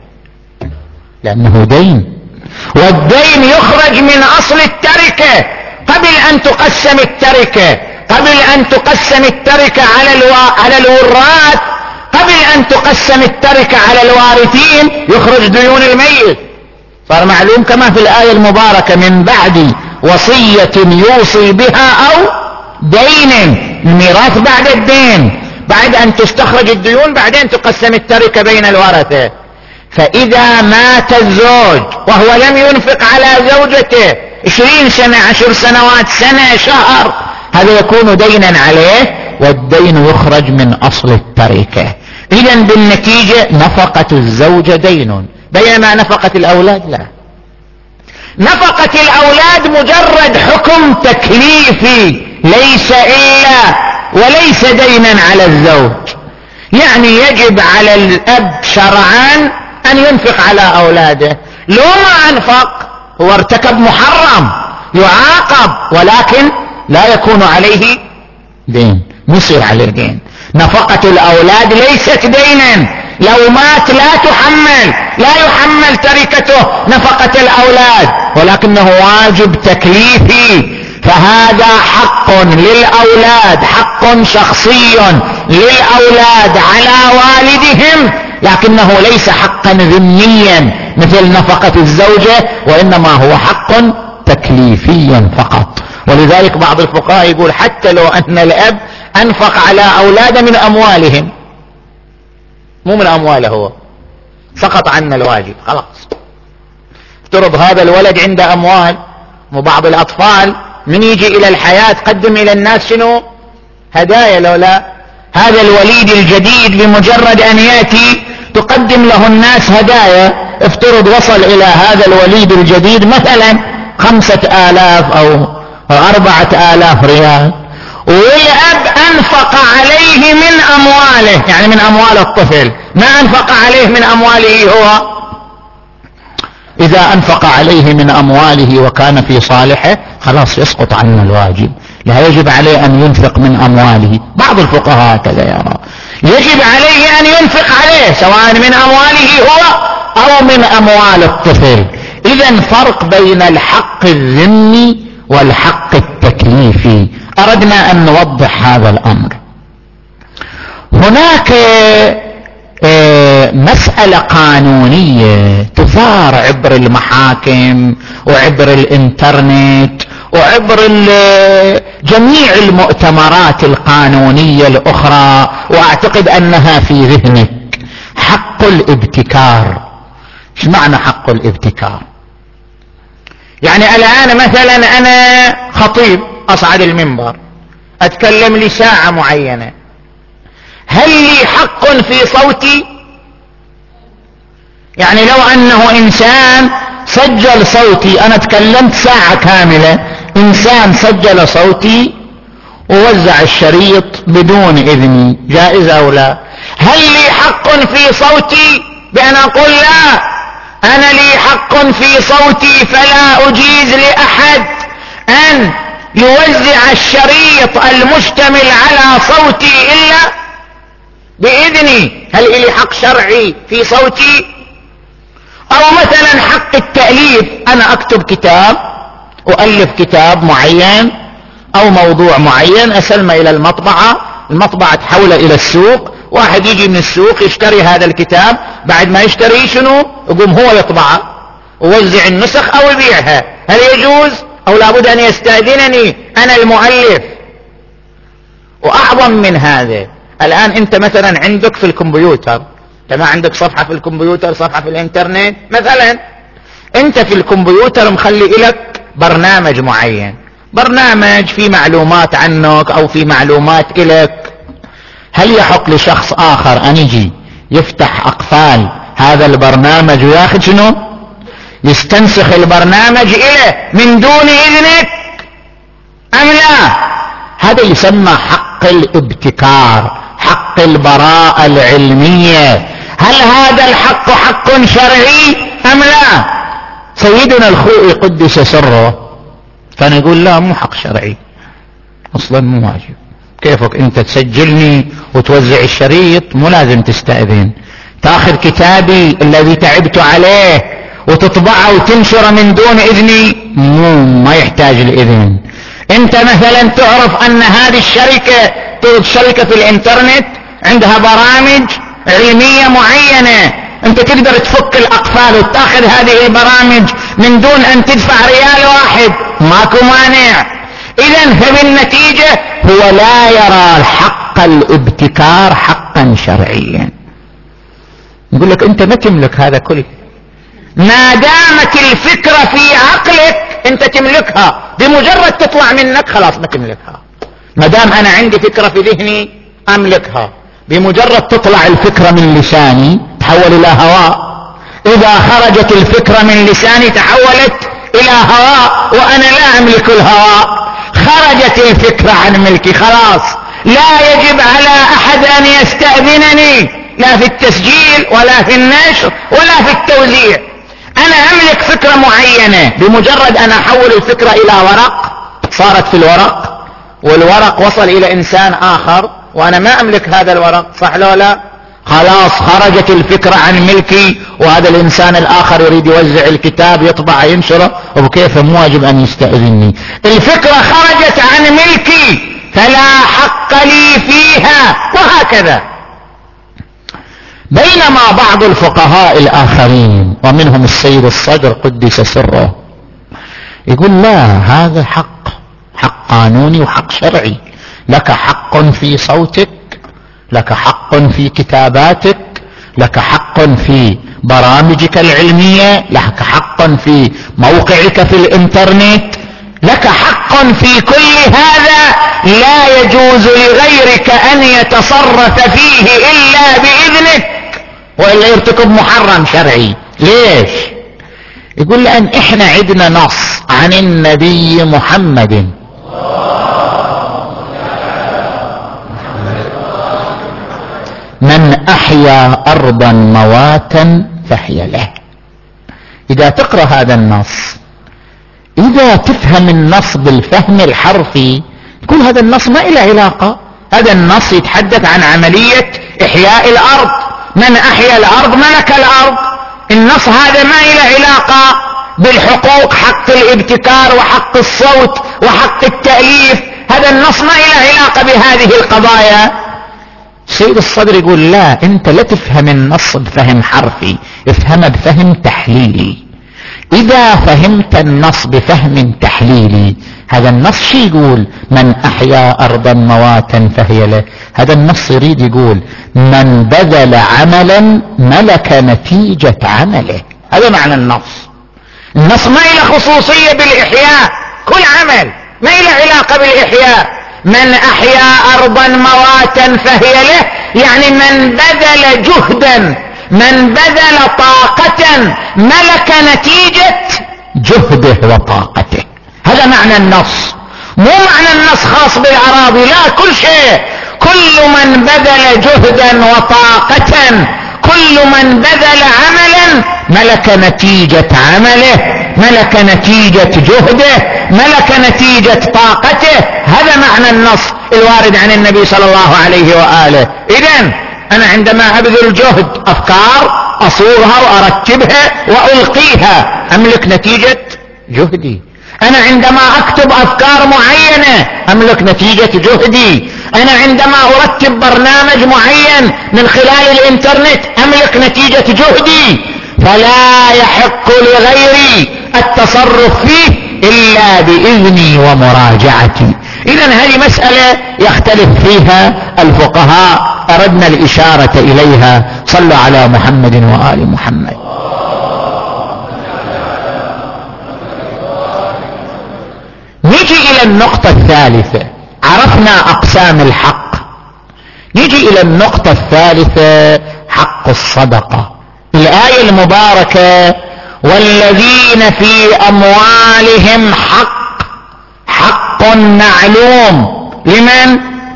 لأنه دين. والدين يخرج من أصل التركة قبل أن تقسم التركة، قبل أن تقسم التركة على الو... على الوراث، قبل أن تقسم التركة على الوارثين يخرج ديون الميت. صار معلوم كما في الآية المباركة: من بعد وصية يوصي بها أو دين. الميراث بعد الدين. بعد أن تستخرج الديون بعدين تقسم التركة بين الورثة. فإذا مات الزوج وهو لم ينفق على زوجته عشرين سنة عشر سنوات سنة شهر، هذا يكون دينا عليه والدين يخرج من أصل التركة. إذن بالنتيجة نفقة الزوجة دين، بينما نفقة الأولاد لا. نفقة الأولاد مجرد حكم تكليفي ليس إلا وليس دينا على الزوج. يعني يجب على الأب شرعا أن ينفق على أولاده، لو ما أنفق هو ارتكب محرم يعاقب، ولكن لا يكون عليه دين، يصير عليه دين. نفقة الأولاد ليست دينا، لو مات لا تحمل لا يحمل تركته نفقة الأولاد، ولكنه واجب تكليفي. فهذا حق للأولاد، حق شخصي للأولاد على والدهم، لكنه ليس حقا ذميا مثل نفقة الزوجة، وإنما هو حق تكليفيا فقط. ولذلك بعض الفقهاء يقول حتى لو أن الأب أنفق على أولاده من أموالهم، مو من أمواله هو، سقط عنا الواجب خلاص. افترض هذا الولد عنده أموال، وبعض الأطفال من يجي إلى الحياة تقدم إلى الناس شنو؟ هدايا. لولا هذا الوليد الجديد بمجرد أن يأتي تقدم له الناس هدايا. افترض وصل إلى هذا الوليد الجديد مثلا خمسة آلاف أو أربعة آلاف ريال، والأب أنفق عليه من أمواله، يعني من أموال الطفل، ما أنفق عليه من أمواله هو. إذا أنفق عليه من أمواله وكان في صالحه خلاص يسقط عنه الواجب، لا يجب عليه أن ينفق من أمواله. بعض الفقهاء كذا يرى يجب عليه أن ينفق عليه سواء من أمواله هو أو من أموال الطفل. إذن فرق بين الحق الذمي والحق التكليفي، أردنا أن نوضح هذا الأمر. هناك مسألة قانونية تثار عبر المحاكم وعبر الانترنت وعبر جميع المؤتمرات القانونية الأخرى، وأعتقد أنها في ذهنك، حق الابتكار. ايش معنى حق الابتكار؟ يعني الآن مثلا أنا خطيب أصعد المنبر أتكلم لساعة معينة، هل لي حق في صوتي؟ يعني لو أنه إنسان سجل صوتي، أنا تكلمت ساعة كاملة، إنسان سجل صوتي ووزع الشريط بدون إذني، جائز أو لا؟ هل لي حق في صوتي بأن أقول لا، أنا لي حق في صوتي فلا أجيز لأحد أن يوزع الشريط المشتمل على صوتي إلا بإذني؟ هل لي حق شرعي في صوتي؟ أو مثلا حق التأليف، أنا أكتب كتاب أؤلف كتاب معين أو موضوع معين، أسلمه إلى المطبعة، المطبعة تحوله إلى السوق، واحد يجي من السوق يشتري هذا الكتاب، بعد ما يشتري شنو يقوم هو يطبعه ووزع النسخ أو يبيعها. هل يجوز أو لابد أن يستأذنني أنا المؤلف؟ وأعظم من هذا، الآن أنت مثلا عندك في الكمبيوتر، ما عندك صفحة في الكمبيوتر، صفحة في الانترنت مثلا، أنت في الكمبيوتر مخلي لك برنامج معين، برنامج فيه معلومات عنك أو فيه معلومات إلك، هل يحق لشخص آخر أن يجي يفتح أقفال هذا البرنامج وياخذ شنو؟ يستنسخ البرنامج إليه من دون إذنك أم لا؟ هذا يسمى حق الابتكار، حق البراءة العلمية. هل هذا الحق حق شرعي أم لا؟ سيدنا الخوئي قدس سره كان يقول لا، مو حق شرعي أصلا، مو واجب. كيفك أنت تسجلني وتوزع الشريط؟ مو لازم تستأذن، تأخذ كتابي الذي تعبت عليه وتطبعه وتنشره من دون إذني، مو ما يحتاج الإذن. أنت مثلا تعرف أن هذه الشركة شركة في الانترنت عندها برامج علمية معينة، أنت تقدر تفك الأقفال وتأخذ هذه البرامج من دون أن تدفع ريال واحد، ماكو مانع. إذن فبالنتيجة هو لا يرى الحق حق الابتكار حقا شرعيا. يقول لك انت ما تملك هذا كله، ما دامت الفكرة في عقلك انت تملكها، بمجرد تطلع منك خلاص ما تملكها. ما دام انا عندي فكرة في ذهني املكها، بمجرد تطلع الفكرة من لساني تحول الى هواء، اذا خرجت الفكرة من لساني تحولت الى هواء، وانا لا املك الهواء. خرجت الفكرة عن ملكي خلاص، لا يجب على احد ان يستأذنني، لا في التسجيل ولا في النشر ولا في التوزيع. انا املك فكرة معينة، بمجرد ان احول الفكرة الى ورق صارت في الورق، والورق وصل الى انسان اخر وانا ما املك هذا الورق، صح لو لا؟ خلاص خرجت الفكرة عن ملكي، وهذا الانسان الاخر يريد يوزع الكتاب يطبع ينشره، وبكيف مو واجب ان يستأذنني. الفكرة خرجت عن ملكي فلا حق لي فيها، وهكذا. بينما بعض الفقهاء الاخرين ومنهم السيد الصدر قدس سره يقول لا، هذا حق، حق قانوني وحق شرعي. لك حق في صوتك، لك حق في كتاباتك، لك حق في برامجك العلمية، لك حق في موقعك في الانترنت، لك حق في كل هذا. لا يجوز لغيرك ان يتصرف فيه الا باذنك، والا يرتكب محرم شرعي. ليش؟ يقول لان احنا عندنا نص عن النبي محمد من احيا ارضا مواتا فهي له. اذا تقرأ هذا النص، اذا تفهم النص بالفهم الحرفي تقول هذا النص ما له علاقة، هذا النص يتحدث عن عملية احياء الارض، من احيا الارض ملك الارض. النص هذا ما له علاقة بالحقوق، حق الابتكار وحق الصوت وحق التأليف، هذا النص ما له علاقة بهذه القضايا. سيد الصدر يقول لا، انت لا تفهم النص بفهم حرفي، افهمه بفهم تحليلي. اذا فهمت النص بفهم تحليلي، هذا النص شي يقول؟ من احيا ارضا مواتا فهي له. هذا النص يريد يقول من بذل عملا ملك نتيجة عمله. هذا معنى النص. النص ما له خصوصية بالاحياء، كل عمل ما له علاقة بالاحياء. من احيا ارضا مواتا فهي له، يعني من بذل جهدا، من بذل طاقة ملك نتيجة جهده وطاقته. هذا معنى النص، مو معنى النص خاص بالاراضي، لا، كل شيء. كل من بذل جهدا وطاقة، كل من بذل عملا ملك نتيجة عمله، ملك نتيجة جهده، ملك نتيجة طاقته. هذا معنى النص الوارد عن النبي صلى الله عليه وآله. إذن أنا عندما أبذل جهد، أفكار أصورها وأرتبها وألقيها، أملك نتيجة جهدي. أنا عندما أكتب أفكار معينة أملك نتيجة جهدي. أنا عندما أرتب برنامج معين من خلال الإنترنت أملك نتيجة جهدي. فلا يحق لغيري التصرف فيه إلا بإذني ومراجعتي. إذن هذه مسألة يختلف فيها الفقهاء، أردنا الإشارة إليها. صلوا على محمد وآل محمد. نجي إلى النقطة الثالثة. عرفنا أقسام الحق، نجي إلى النقطة الثالثة، حق الصدقة. الآية المباركة والذين في أموالهم حق، حق معلوم لمن؟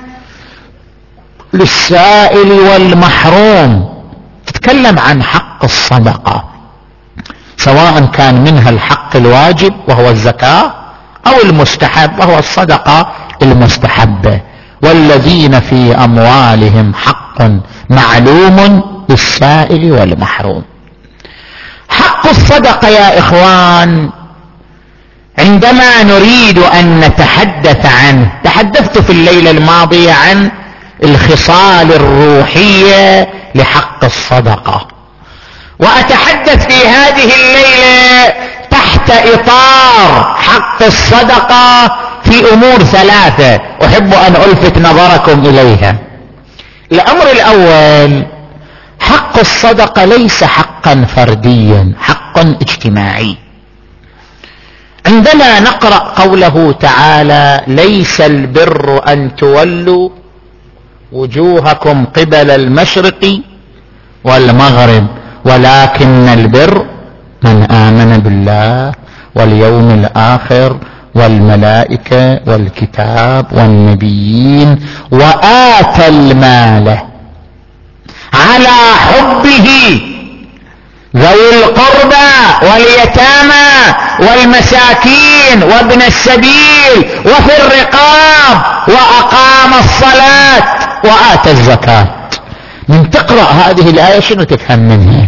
للسائل والمحروم. تتكلم عن حق الصدقة، سواء كان منها الحق الواجب وهو الزكاة، أو المستحب وهو الصدقة المستحبة. والذين في أموالهم حق معلوم للسائل والمحروم. حق الصدقة يا إخوان، عندما نريد أن نتحدث عنه، تحدثت في الليلة الماضية عن الخصال الروحية لحق الصدقة، وأتحدث في هذه الليلة تحت إطار حق الصدقة في في أمور ثلاثة أحب أن ألفت نظركم إليها. الأمر الأول، حق الصدقة ليس حقا فرديا، حقا اجتماعي. عندما نقرأ قوله تعالى: ليس البر أن تولوا وجوهكم قبل المشرق والمغرب ولكن البر من آمن بالله واليوم الآخر والملائكة والكتاب والنبيين وآتى المال على حبه ذوي القربى واليتامى والمساكين وابن السبيل وفي الرقاب وأقام الصلاة وآتى الزكاة. من تقرأ هذه الآية شنو تفهم منها؟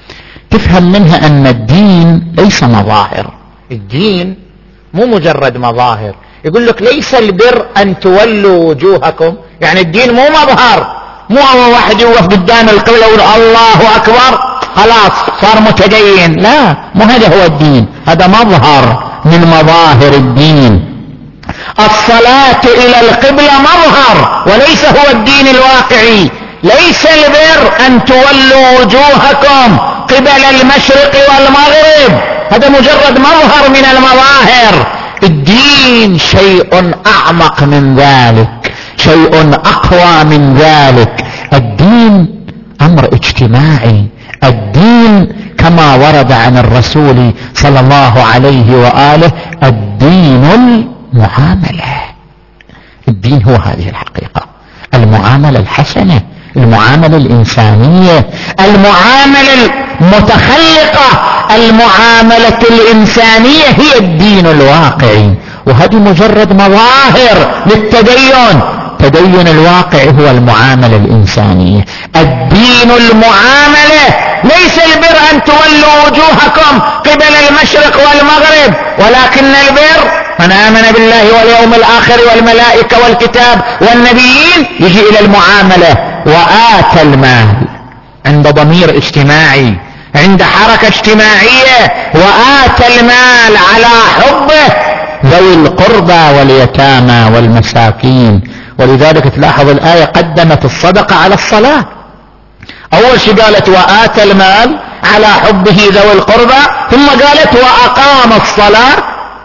تفهم منها أن الدين ليس مظاهر. الدين مو مجرد مظاهر. يقول لك ليس البر أن تولوا وجوهكم، يعني الدين مو مظهر، مو أول واحد يوقف قدام القبلة يقول الله أكبر خلاص صار متدين. لا، مو هذا هو الدين، هذا مظهر من مظاهر الدين. الصلاة إلى القبلة مظهر وليس هو الدين الواقعي. ليس البر أن تولوا وجوهكم قبل المشرق والمغرب، هذا مجرد مظهر من المظاهر. الدين شيء أعمق من ذلك، شيء أقوى من ذلك. الدين أمر اجتماعي. الدين كما ورد عن الرسول صلى الله عليه وآله: الدين المعاملة. الدين هو هذه الحقيقة، المعاملة الحسنة، المعاملة الإنسانية، المعاملة المتخلقة. المعاملة الإنسانية هي الدين الواقعي، وهذه مجرد مظاهر للتدين. التدين الواقعي هو المعاملة الإنسانية. الدين المعاملة. ليس البر أن تولوا وجوهكم قبل المشرق والمغرب ولكن البر من آمن بالله واليوم الآخر والملائكة والكتاب والنبيين. يجي إلى المعاملة. وآتى المال عند ضمير اجتماعي، عند حركة اجتماعية. وآتى المال على حبه ذوي القربى واليتامى والمساكين. ولذلك تلاحظ الآية قدمت الصدقة على الصلاة. أول شيء قالت وآتى المال على حبه ذوي القربى، ثم قالت وأقام الصلاة.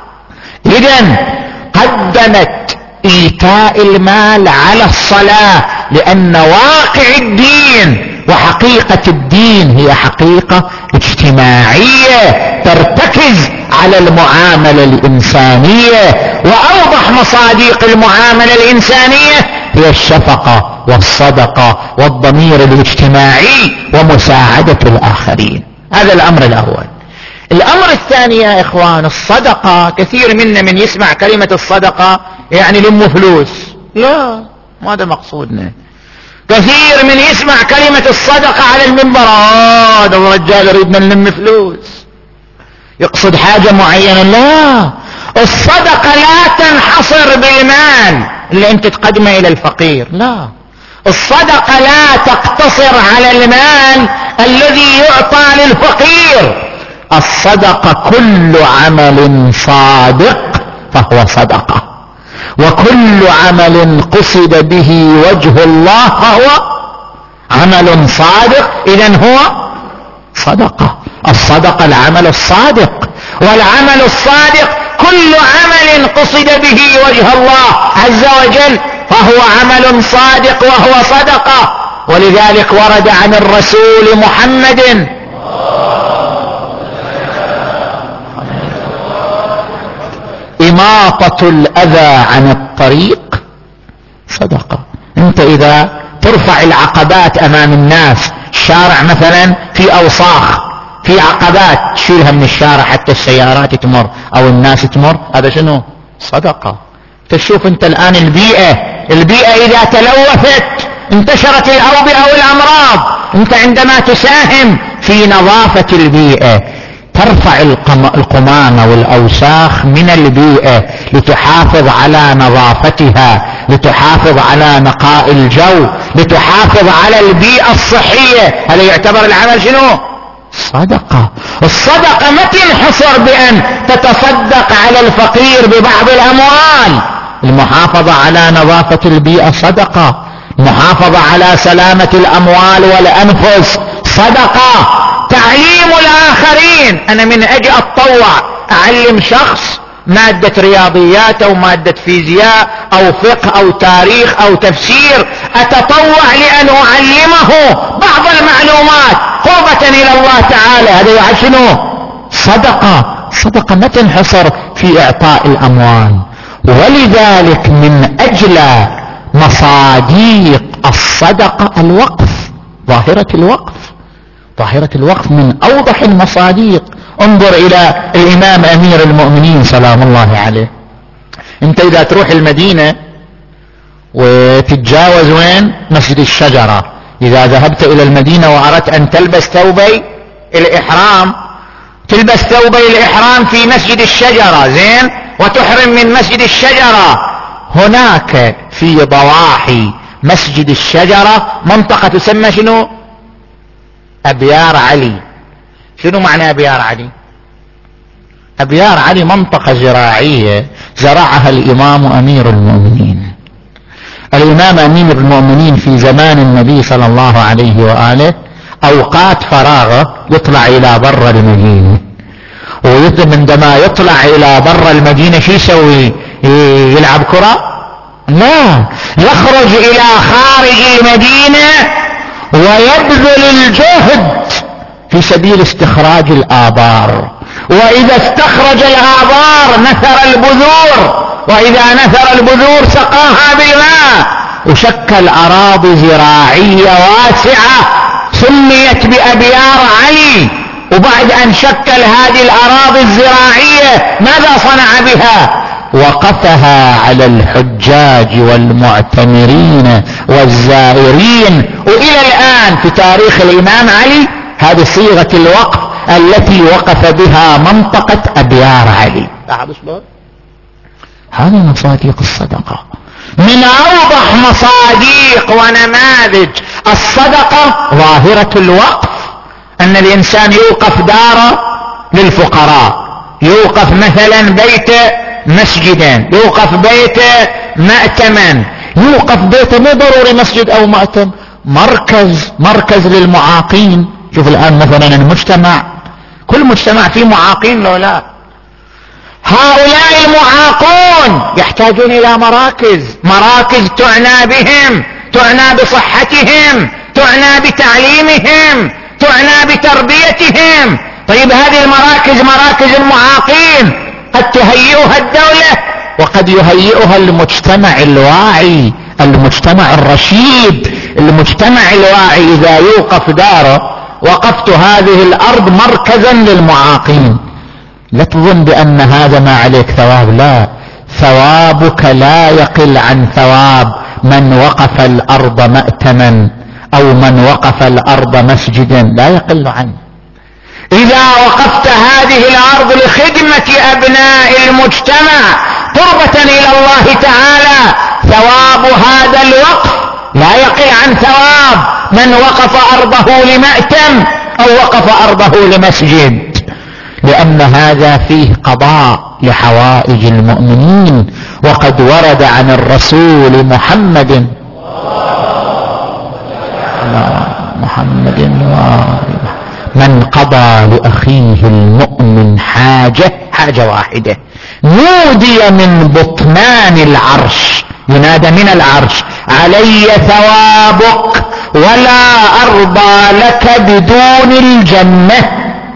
إذن قدمت إيتاء المال على الصلاة، لأن واقع الدين وحقيقة الدين هي حقيقة اجتماعية ترتكز على المعاملة الإنسانية. وأوضح مصادق المعاملة الإنسانية هي الشفقة والصدقة والضمير الاجتماعي ومساعدة الآخرين. هذا الأمر الأول. الأمر الثاني يا إخوان، الصدقة. كثير منا من يسمع كلمة الصدقة يعني لم فلوس. لا، ما هذا مقصودنا. كثير من يسمع كلمة الصدقة على المنبر، هذا آه الرجال يريدنا نلم فلوس، يقصد حاجة معينة. لا، الصدقة لا تنحصر بالمال اللي انت تقدمه الى الفقير. لا، الصدقة لا تقتصر على المال الذي يعطى للفقير. الصدقة كل عمل صادق فهو صدقة، وكل عمل قصد به وجه الله فهو عمل صادق. إذن هو صدقة. الصدقة العمل الصادق، والعمل الصادق كل عمل قصد به وجه الله عز وجل فهو عمل صادق وهو صدقة. ولذلك ورد عن الرسول محمد إماطة الأذى عن الطريق صدقة. انت إذا ترفع العقبات أمام الناس، الشارع مثلا في أوصاخ، في عقبات، تشيلها من الشارع حتى السيارات تمر أو الناس تمر، هذا شنو؟ صدقة. تشوف انت الآن البيئة البيئة إذا تلوثت انتشرت الأوبئة والأمراض. انت عندما تساهم في نظافة البيئة ترفع القمامة والأوساخ من البيئة لتحافظ على نظافتها، لتحافظ على نقاء الجو، لتحافظ على البيئة الصحية. هذا يعتبر العمل شنو؟ صدقة. الصدقة ما تنحصر بأن تتصدق على الفقير ببعض الأموال. المحافظة على نظافة البيئة صدقة، المحافظة على سلامة الأموال والأنفس صدقة، تعليم الآخرين. أنا من أجل أتطوع أعلم شخص مادة رياضيات أو مادة فيزياء أو فقه أو تاريخ أو تفسير، أتطوع لأن أعلمه بعض المعلومات قربة إلى الله تعالى، هذا يعد شنو؟ صدقة. صدقة ما تنحصر في إعطاء الأموال. ولذلك من أجل مصاديق الصدقة الوقف، ظاهرة الوقف. ظاهرة الوقف من أوضح المصاديق. انظر إلى الإمام أمير المؤمنين سلام الله عليه. انت إذا تروح المدينة وتتجاوز وين؟ مسجد الشجرة، إذا ذهبت إلى المدينة وأردت أن تلبس ثوبي الإحرام، تلبس ثوبي الإحرام في مسجد الشجرة، زين، وتحرم من مسجد الشجرة. هناك في ضواحي مسجد الشجرة منطقة تسمى شنو؟ أبيار علي. شنو معنى أبيار علي؟ أبيار علي منطقة زراعية زرعها الإمام أمير المؤمنين. الإمام أمير المؤمنين في زمان النبي صلى الله عليه وآله أوقات فراغه يطلع إلى بر المدينة، وعندما يطلع إلى بر المدينة شو يسوي؟ يلعب كرة؟ لا، يخرج إلى خارج المدينة ويبذل الجهد في سبيل استخراج الآبار. وإذا استخرج الآبار نثر البذور، وإذا نثر البذور سقاها بالماء، وشكل أراضي زراعية واسعة سميت بأبيار علي. وبعد أن شكل هذه الأراضي الزراعية ماذا صنع بها؟ وقفها على الحجاج والمعتمرين والزائرين. وإلى الآن في تاريخ الإمام علي هذه صيغة الوقف التي وقف بها منطقة أبيار علي. هذه مصاديق الصدقة، من أوضح مصاديق ونماذج الصدقة ظاهرة الوقف. أن الإنسان يوقف داره للفقراء، يوقف مثلا بيته مسجدا، يوقف بيته مأتما، يوقف بيته مو ضروري مسجد أو مأتم، مركز مركز للمعاقين. شوف الآن مثلا المجتمع، كل مجتمع فيه معاقين لو لا؟ هؤلاء المعاقون يحتاجون إلى مراكز، مراكز تعنى بهم، تعنى بصحتهم، تعنى بتعليمهم، تعنى بتربيتهم. طيب هذه المراكز مراكز المعاقين قد تهيئها الدولة وقد يهيئها المجتمع الواعي، المجتمع الرشيد، المجتمع الواعي. إذا يوقف داره وقفت هذه الأرض مركزا للمعاقين، لا تظن بأن هذا ما عليك ثواب، لا، ثوابك لا يقل عن ثواب من وقف الأرض مأتما أو من وقف الأرض مسجدا، لا يقل عنه. إذا وقفت هذه الأرض لخدمة أبناء المجتمع قربة إلى الله تعالى، ثواب هذا الوقف لا يقل عن ثواب من وقف أرضه لمأتم أو وقف أرضه لمسجد، لأن هذا فيه قضاء لحوائج المؤمنين. وقد ورد عن الرسول محمد محمد من قضى لأخيه المؤمن حاجة حاجة واحدة نودي من بطنان العرش، ينادى من العرش علي ثوابك ولا أرضى لك بدون الجنة.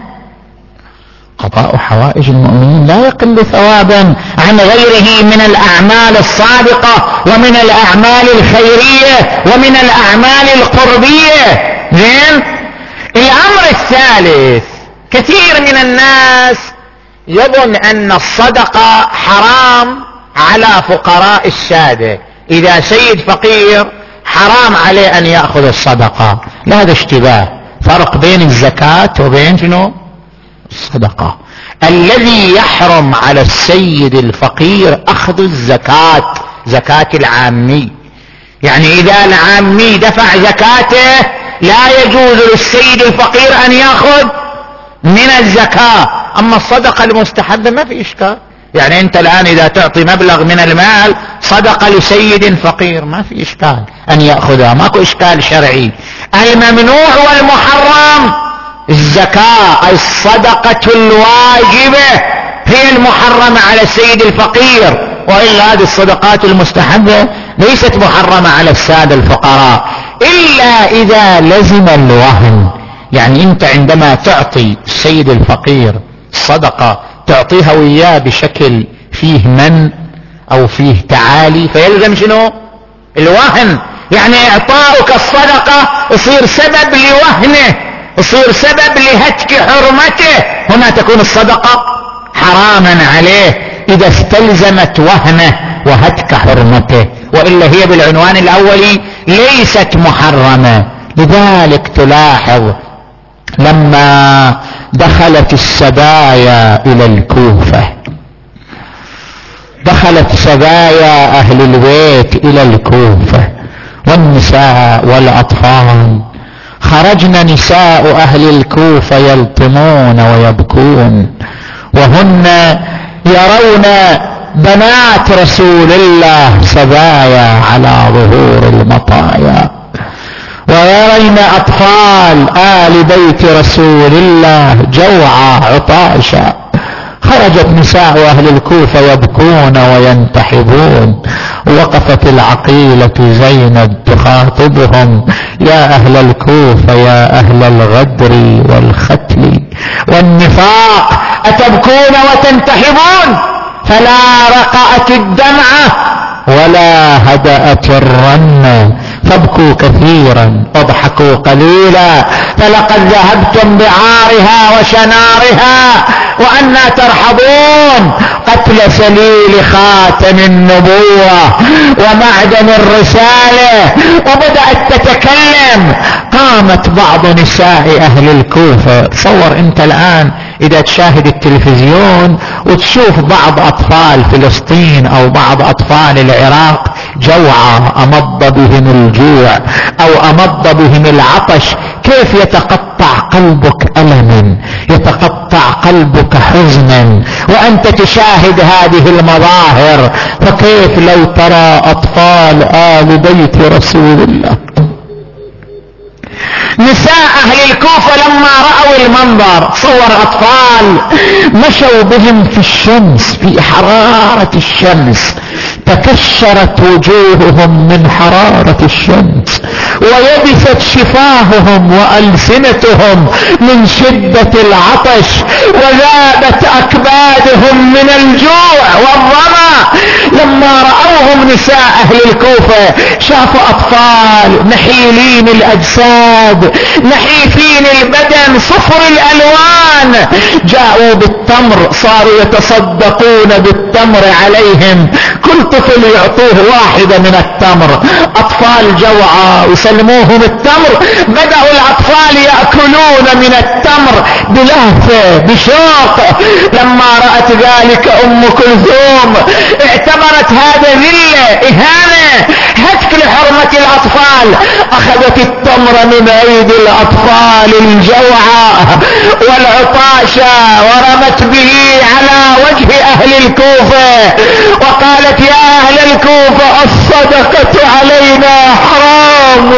قضاء حوائج المؤمنين لا يقل ثوابا عن غيره من الأعمال الصادقة ومن الأعمال الخيرية ومن الأعمال القربية. زين، الأمر الثالث، كثير من الناس يظن أن الصدقة حرام على فقراء السادة، إذا سيد فقير حرام عليه أن يأخذ الصدقة. لا، هذا اشتباه، فرق بين الزكاة وبين شنو؟ الصدقة. الذي يحرم على السيد الفقير أخذ الزكاة، زكاة العامي، يعني إذا العامي دفع زكاته لا يجوز للسيد الفقير أن يأخذ من الزكاة. أما الصدقة المستحبة ما في إشكال، يعني أنت الآن إذا تعطي مبلغ من المال صدقة لسيد فقير ما في إشكال أن يأخذها، ماكو إشكال شرعي. الممنوع والمحرم الزكاة، الصدقة الواجبة هي المحرمة على السيد الفقير، وإلا هذه الصدقات المستحبة ليست محرمة على السادة الفقراء إلا إذا لزم الوهن. يعني أنت عندما تعطي السيد الفقير صدقة تعطيها وياه بشكل فيه من أو فيه تعالي فيلزم شنو؟ الوهن. يعني إعطاؤك الصدقة يصير سبب لوهنه، يصير سبب لهتك حرمته، هنا تكون الصدقة حراما عليه إذا استلزمت وهنه وهتك حرمته، وإلا هي بالعنوان الأولي ليست محرمة. لذلك تلاحظ لما دخلت السبايا إلى الكوفة، دخلت سبايا أهل البيت إلى الكوفة والنساء والأطفال، خرجن نساء أهل الكوفة يلطمون ويبكون وهن يرون بنات رسول الله سبايا على ظهور المطايا، ويرين أطفال آل بيت رسول الله جوعى عطاشا. خرجت نساء أهل الكوفة يبكون وينتحبون، وقفت العقيلة زينب تخاطبهم: يا أهل الكوفة يا أهل الغدر والختل والنفاق أتبكون وتنتحبون؟ فلا رقعت الدمعة ولا هدأت الرنة، فابكوا كثيرا واضحكوا قليلا، فلقد ذهبتم بعارها وشنارها وأنا ترحبون. قتل سليل خاتم النبوة ومعدن الرسالة، وبدأت تتكلم. قامت بعض نساء أهل الكوفة، تصور أنت الآن إذا تشاهد التلفزيون وتشوف بعض أطفال فلسطين أو بعض أطفال العراق جوعى أمض بهم الجوع أو أمض بهم العطش، كيف يتقطع قلبك ألما، يتقطع قلبك حزنا وأنت تشاهد هذه المظاهر. فكيف لو ترى أطفال آل بيت رسول الله؟ نساء أهل الكوفة لما رأوا المنظر، صور أطفال مشوا بهم في الشمس في حرارة الشمس، تكشرت وجوههم من حرارة الشمس، ويبست شفاههم وألسنتهم من شدة العطش، وذابت أكبادهم من الجوع والظمأ. لما رأوهم نساء أهل الكوفة شافوا أطفال نحيلين الأجساد نحيفين البدن صفر الألوان، جاءوا بالتمر، صاروا يتصدقون بالتمر عليهم، كل طفل يعطوه واحدة من التمر. أطفال جوعى ويسلموهم التمر، بدأوا الأطفال يأكلون من التمر بلهفة بشوق. لما رأت ذلك أم كلثوم اعتبرت هذا ذلة إهانة هتك لحرمة الأطفال، أخذت التمر من أيدي الأطفال الجوعى والعطاشة ورمت به على وجه أهل الكوفة وقالت: يا أهل الكوفة الصدقة علينا حرام.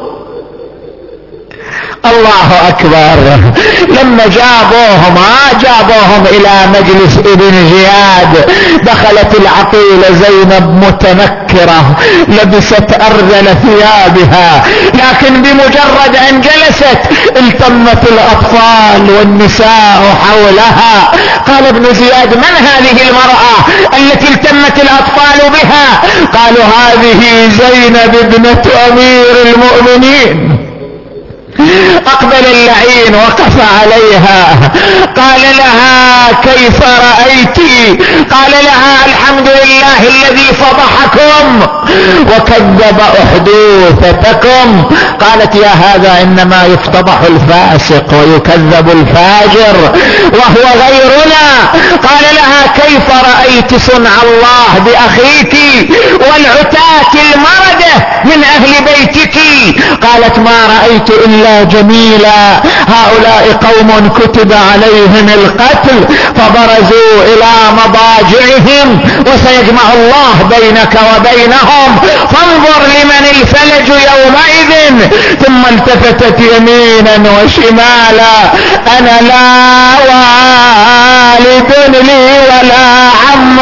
الله أكبر. لما جابوهم آه جابوهم إلى مجلس ابن زياد، دخلت العقيلة زينب متنكرة لبست أرذل ثيابها، لكن بمجرد أن جلست التمت الأطفال والنساء حولها. قال ابن زياد: من هذه المرأة التي التمت الأطفال بها؟ قالوا: هذه زينب ابنة أمير المؤمنين. أقبل اللعين وقف عليها، قال لها: كيف رأيت؟ قال لها: الحمد لله الذي فضحكم وكذب أحدوثتكم. قالت: يا هذا إنما يفتضح الفاسق ويكذب الفاجر وهو غيرنا. قال لها: كيف رأيت رأيت صنع الله بأخيك والعتاة المردة من أهل بيتك؟ قالت ما رأيت إلا جميلا، هؤلاء قوم كتب عليهم القتل فبرزوا إلى مضاجعهم وسيجمع الله بينك وبينهم، فانظر لمن الفلج يومئذ. ثم التفتت يمينا وشمالا، أنا لا والد لي ولا عم،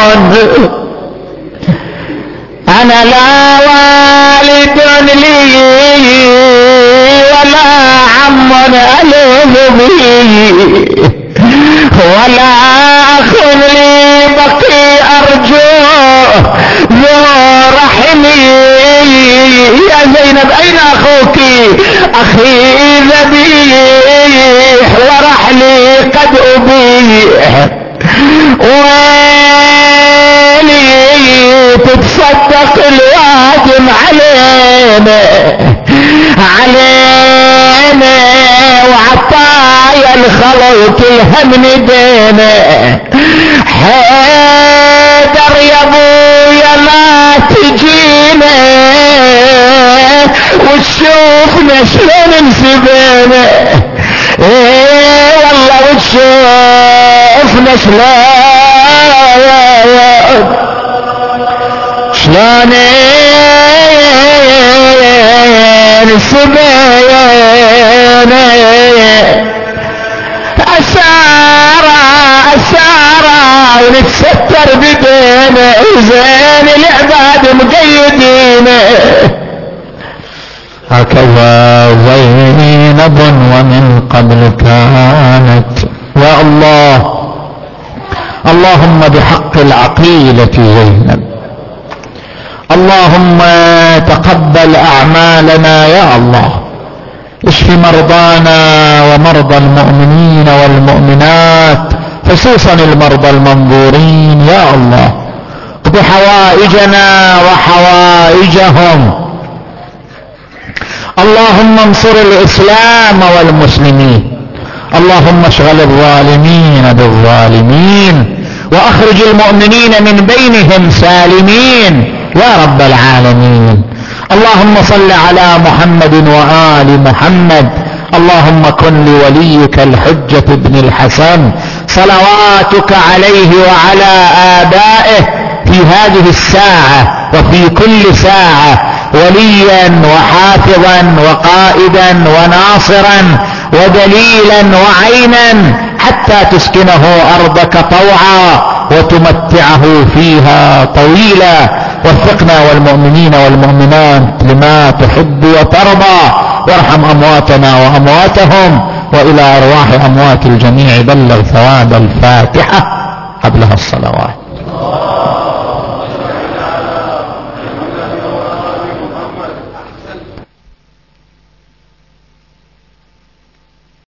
أنا لا والد لي ولا عم ألوذ به، ولا أخ لي بقي أرجوه ذو رحمي. يا زينب أين أخوك؟ أخي ذبيح ورحلي قد أبيح، ويلي تتصدق الواجب علينا علينا وعطايا الخلق الهم دينا. حيدر يا ابويا ما تجينا وتشوفنا شلون انسبينا، ايه والله وتشوفنا شلون شلون انسبينا. أسارة أسارة ونتستر بدينا، زين العباد مقيدين. هكذا زينب ومن قبل كانت. يا الله، اللهم بحق العقيلة زينب، اللهم تقبل أعمالنا يا الله، اشف مرضانا ومرضى المؤمنين والمؤمنات، خصوصا المرضى المنظورين يا الله، اقض حوائجنا وحوائجهم. اللهم انصر الإسلام والمسلمين، اللهم اشغل الظالمين بالظالمين واخرج المؤمنين من بينهم سالمين يا رب العالمين. اللهم صل على محمد وآل محمد. اللهم كن لوليك الحجة ابن الحسن صلواتك عليه وعلى آبائه في هذه الساعة وفي كل ساعة وليا وحافظا وقائدا وناصرا ودليلا وعينا، حتى تسكنه أرضك طوعا وتمتعه فيها طويلا. وفقنا والمؤمنين والمؤمنات لما تحب وترضى، وارحم أمواتنا وأمواتهم، وإلى أرواح أموات الجميع بلغ ثواب الفاتحة قبلها الصلوات.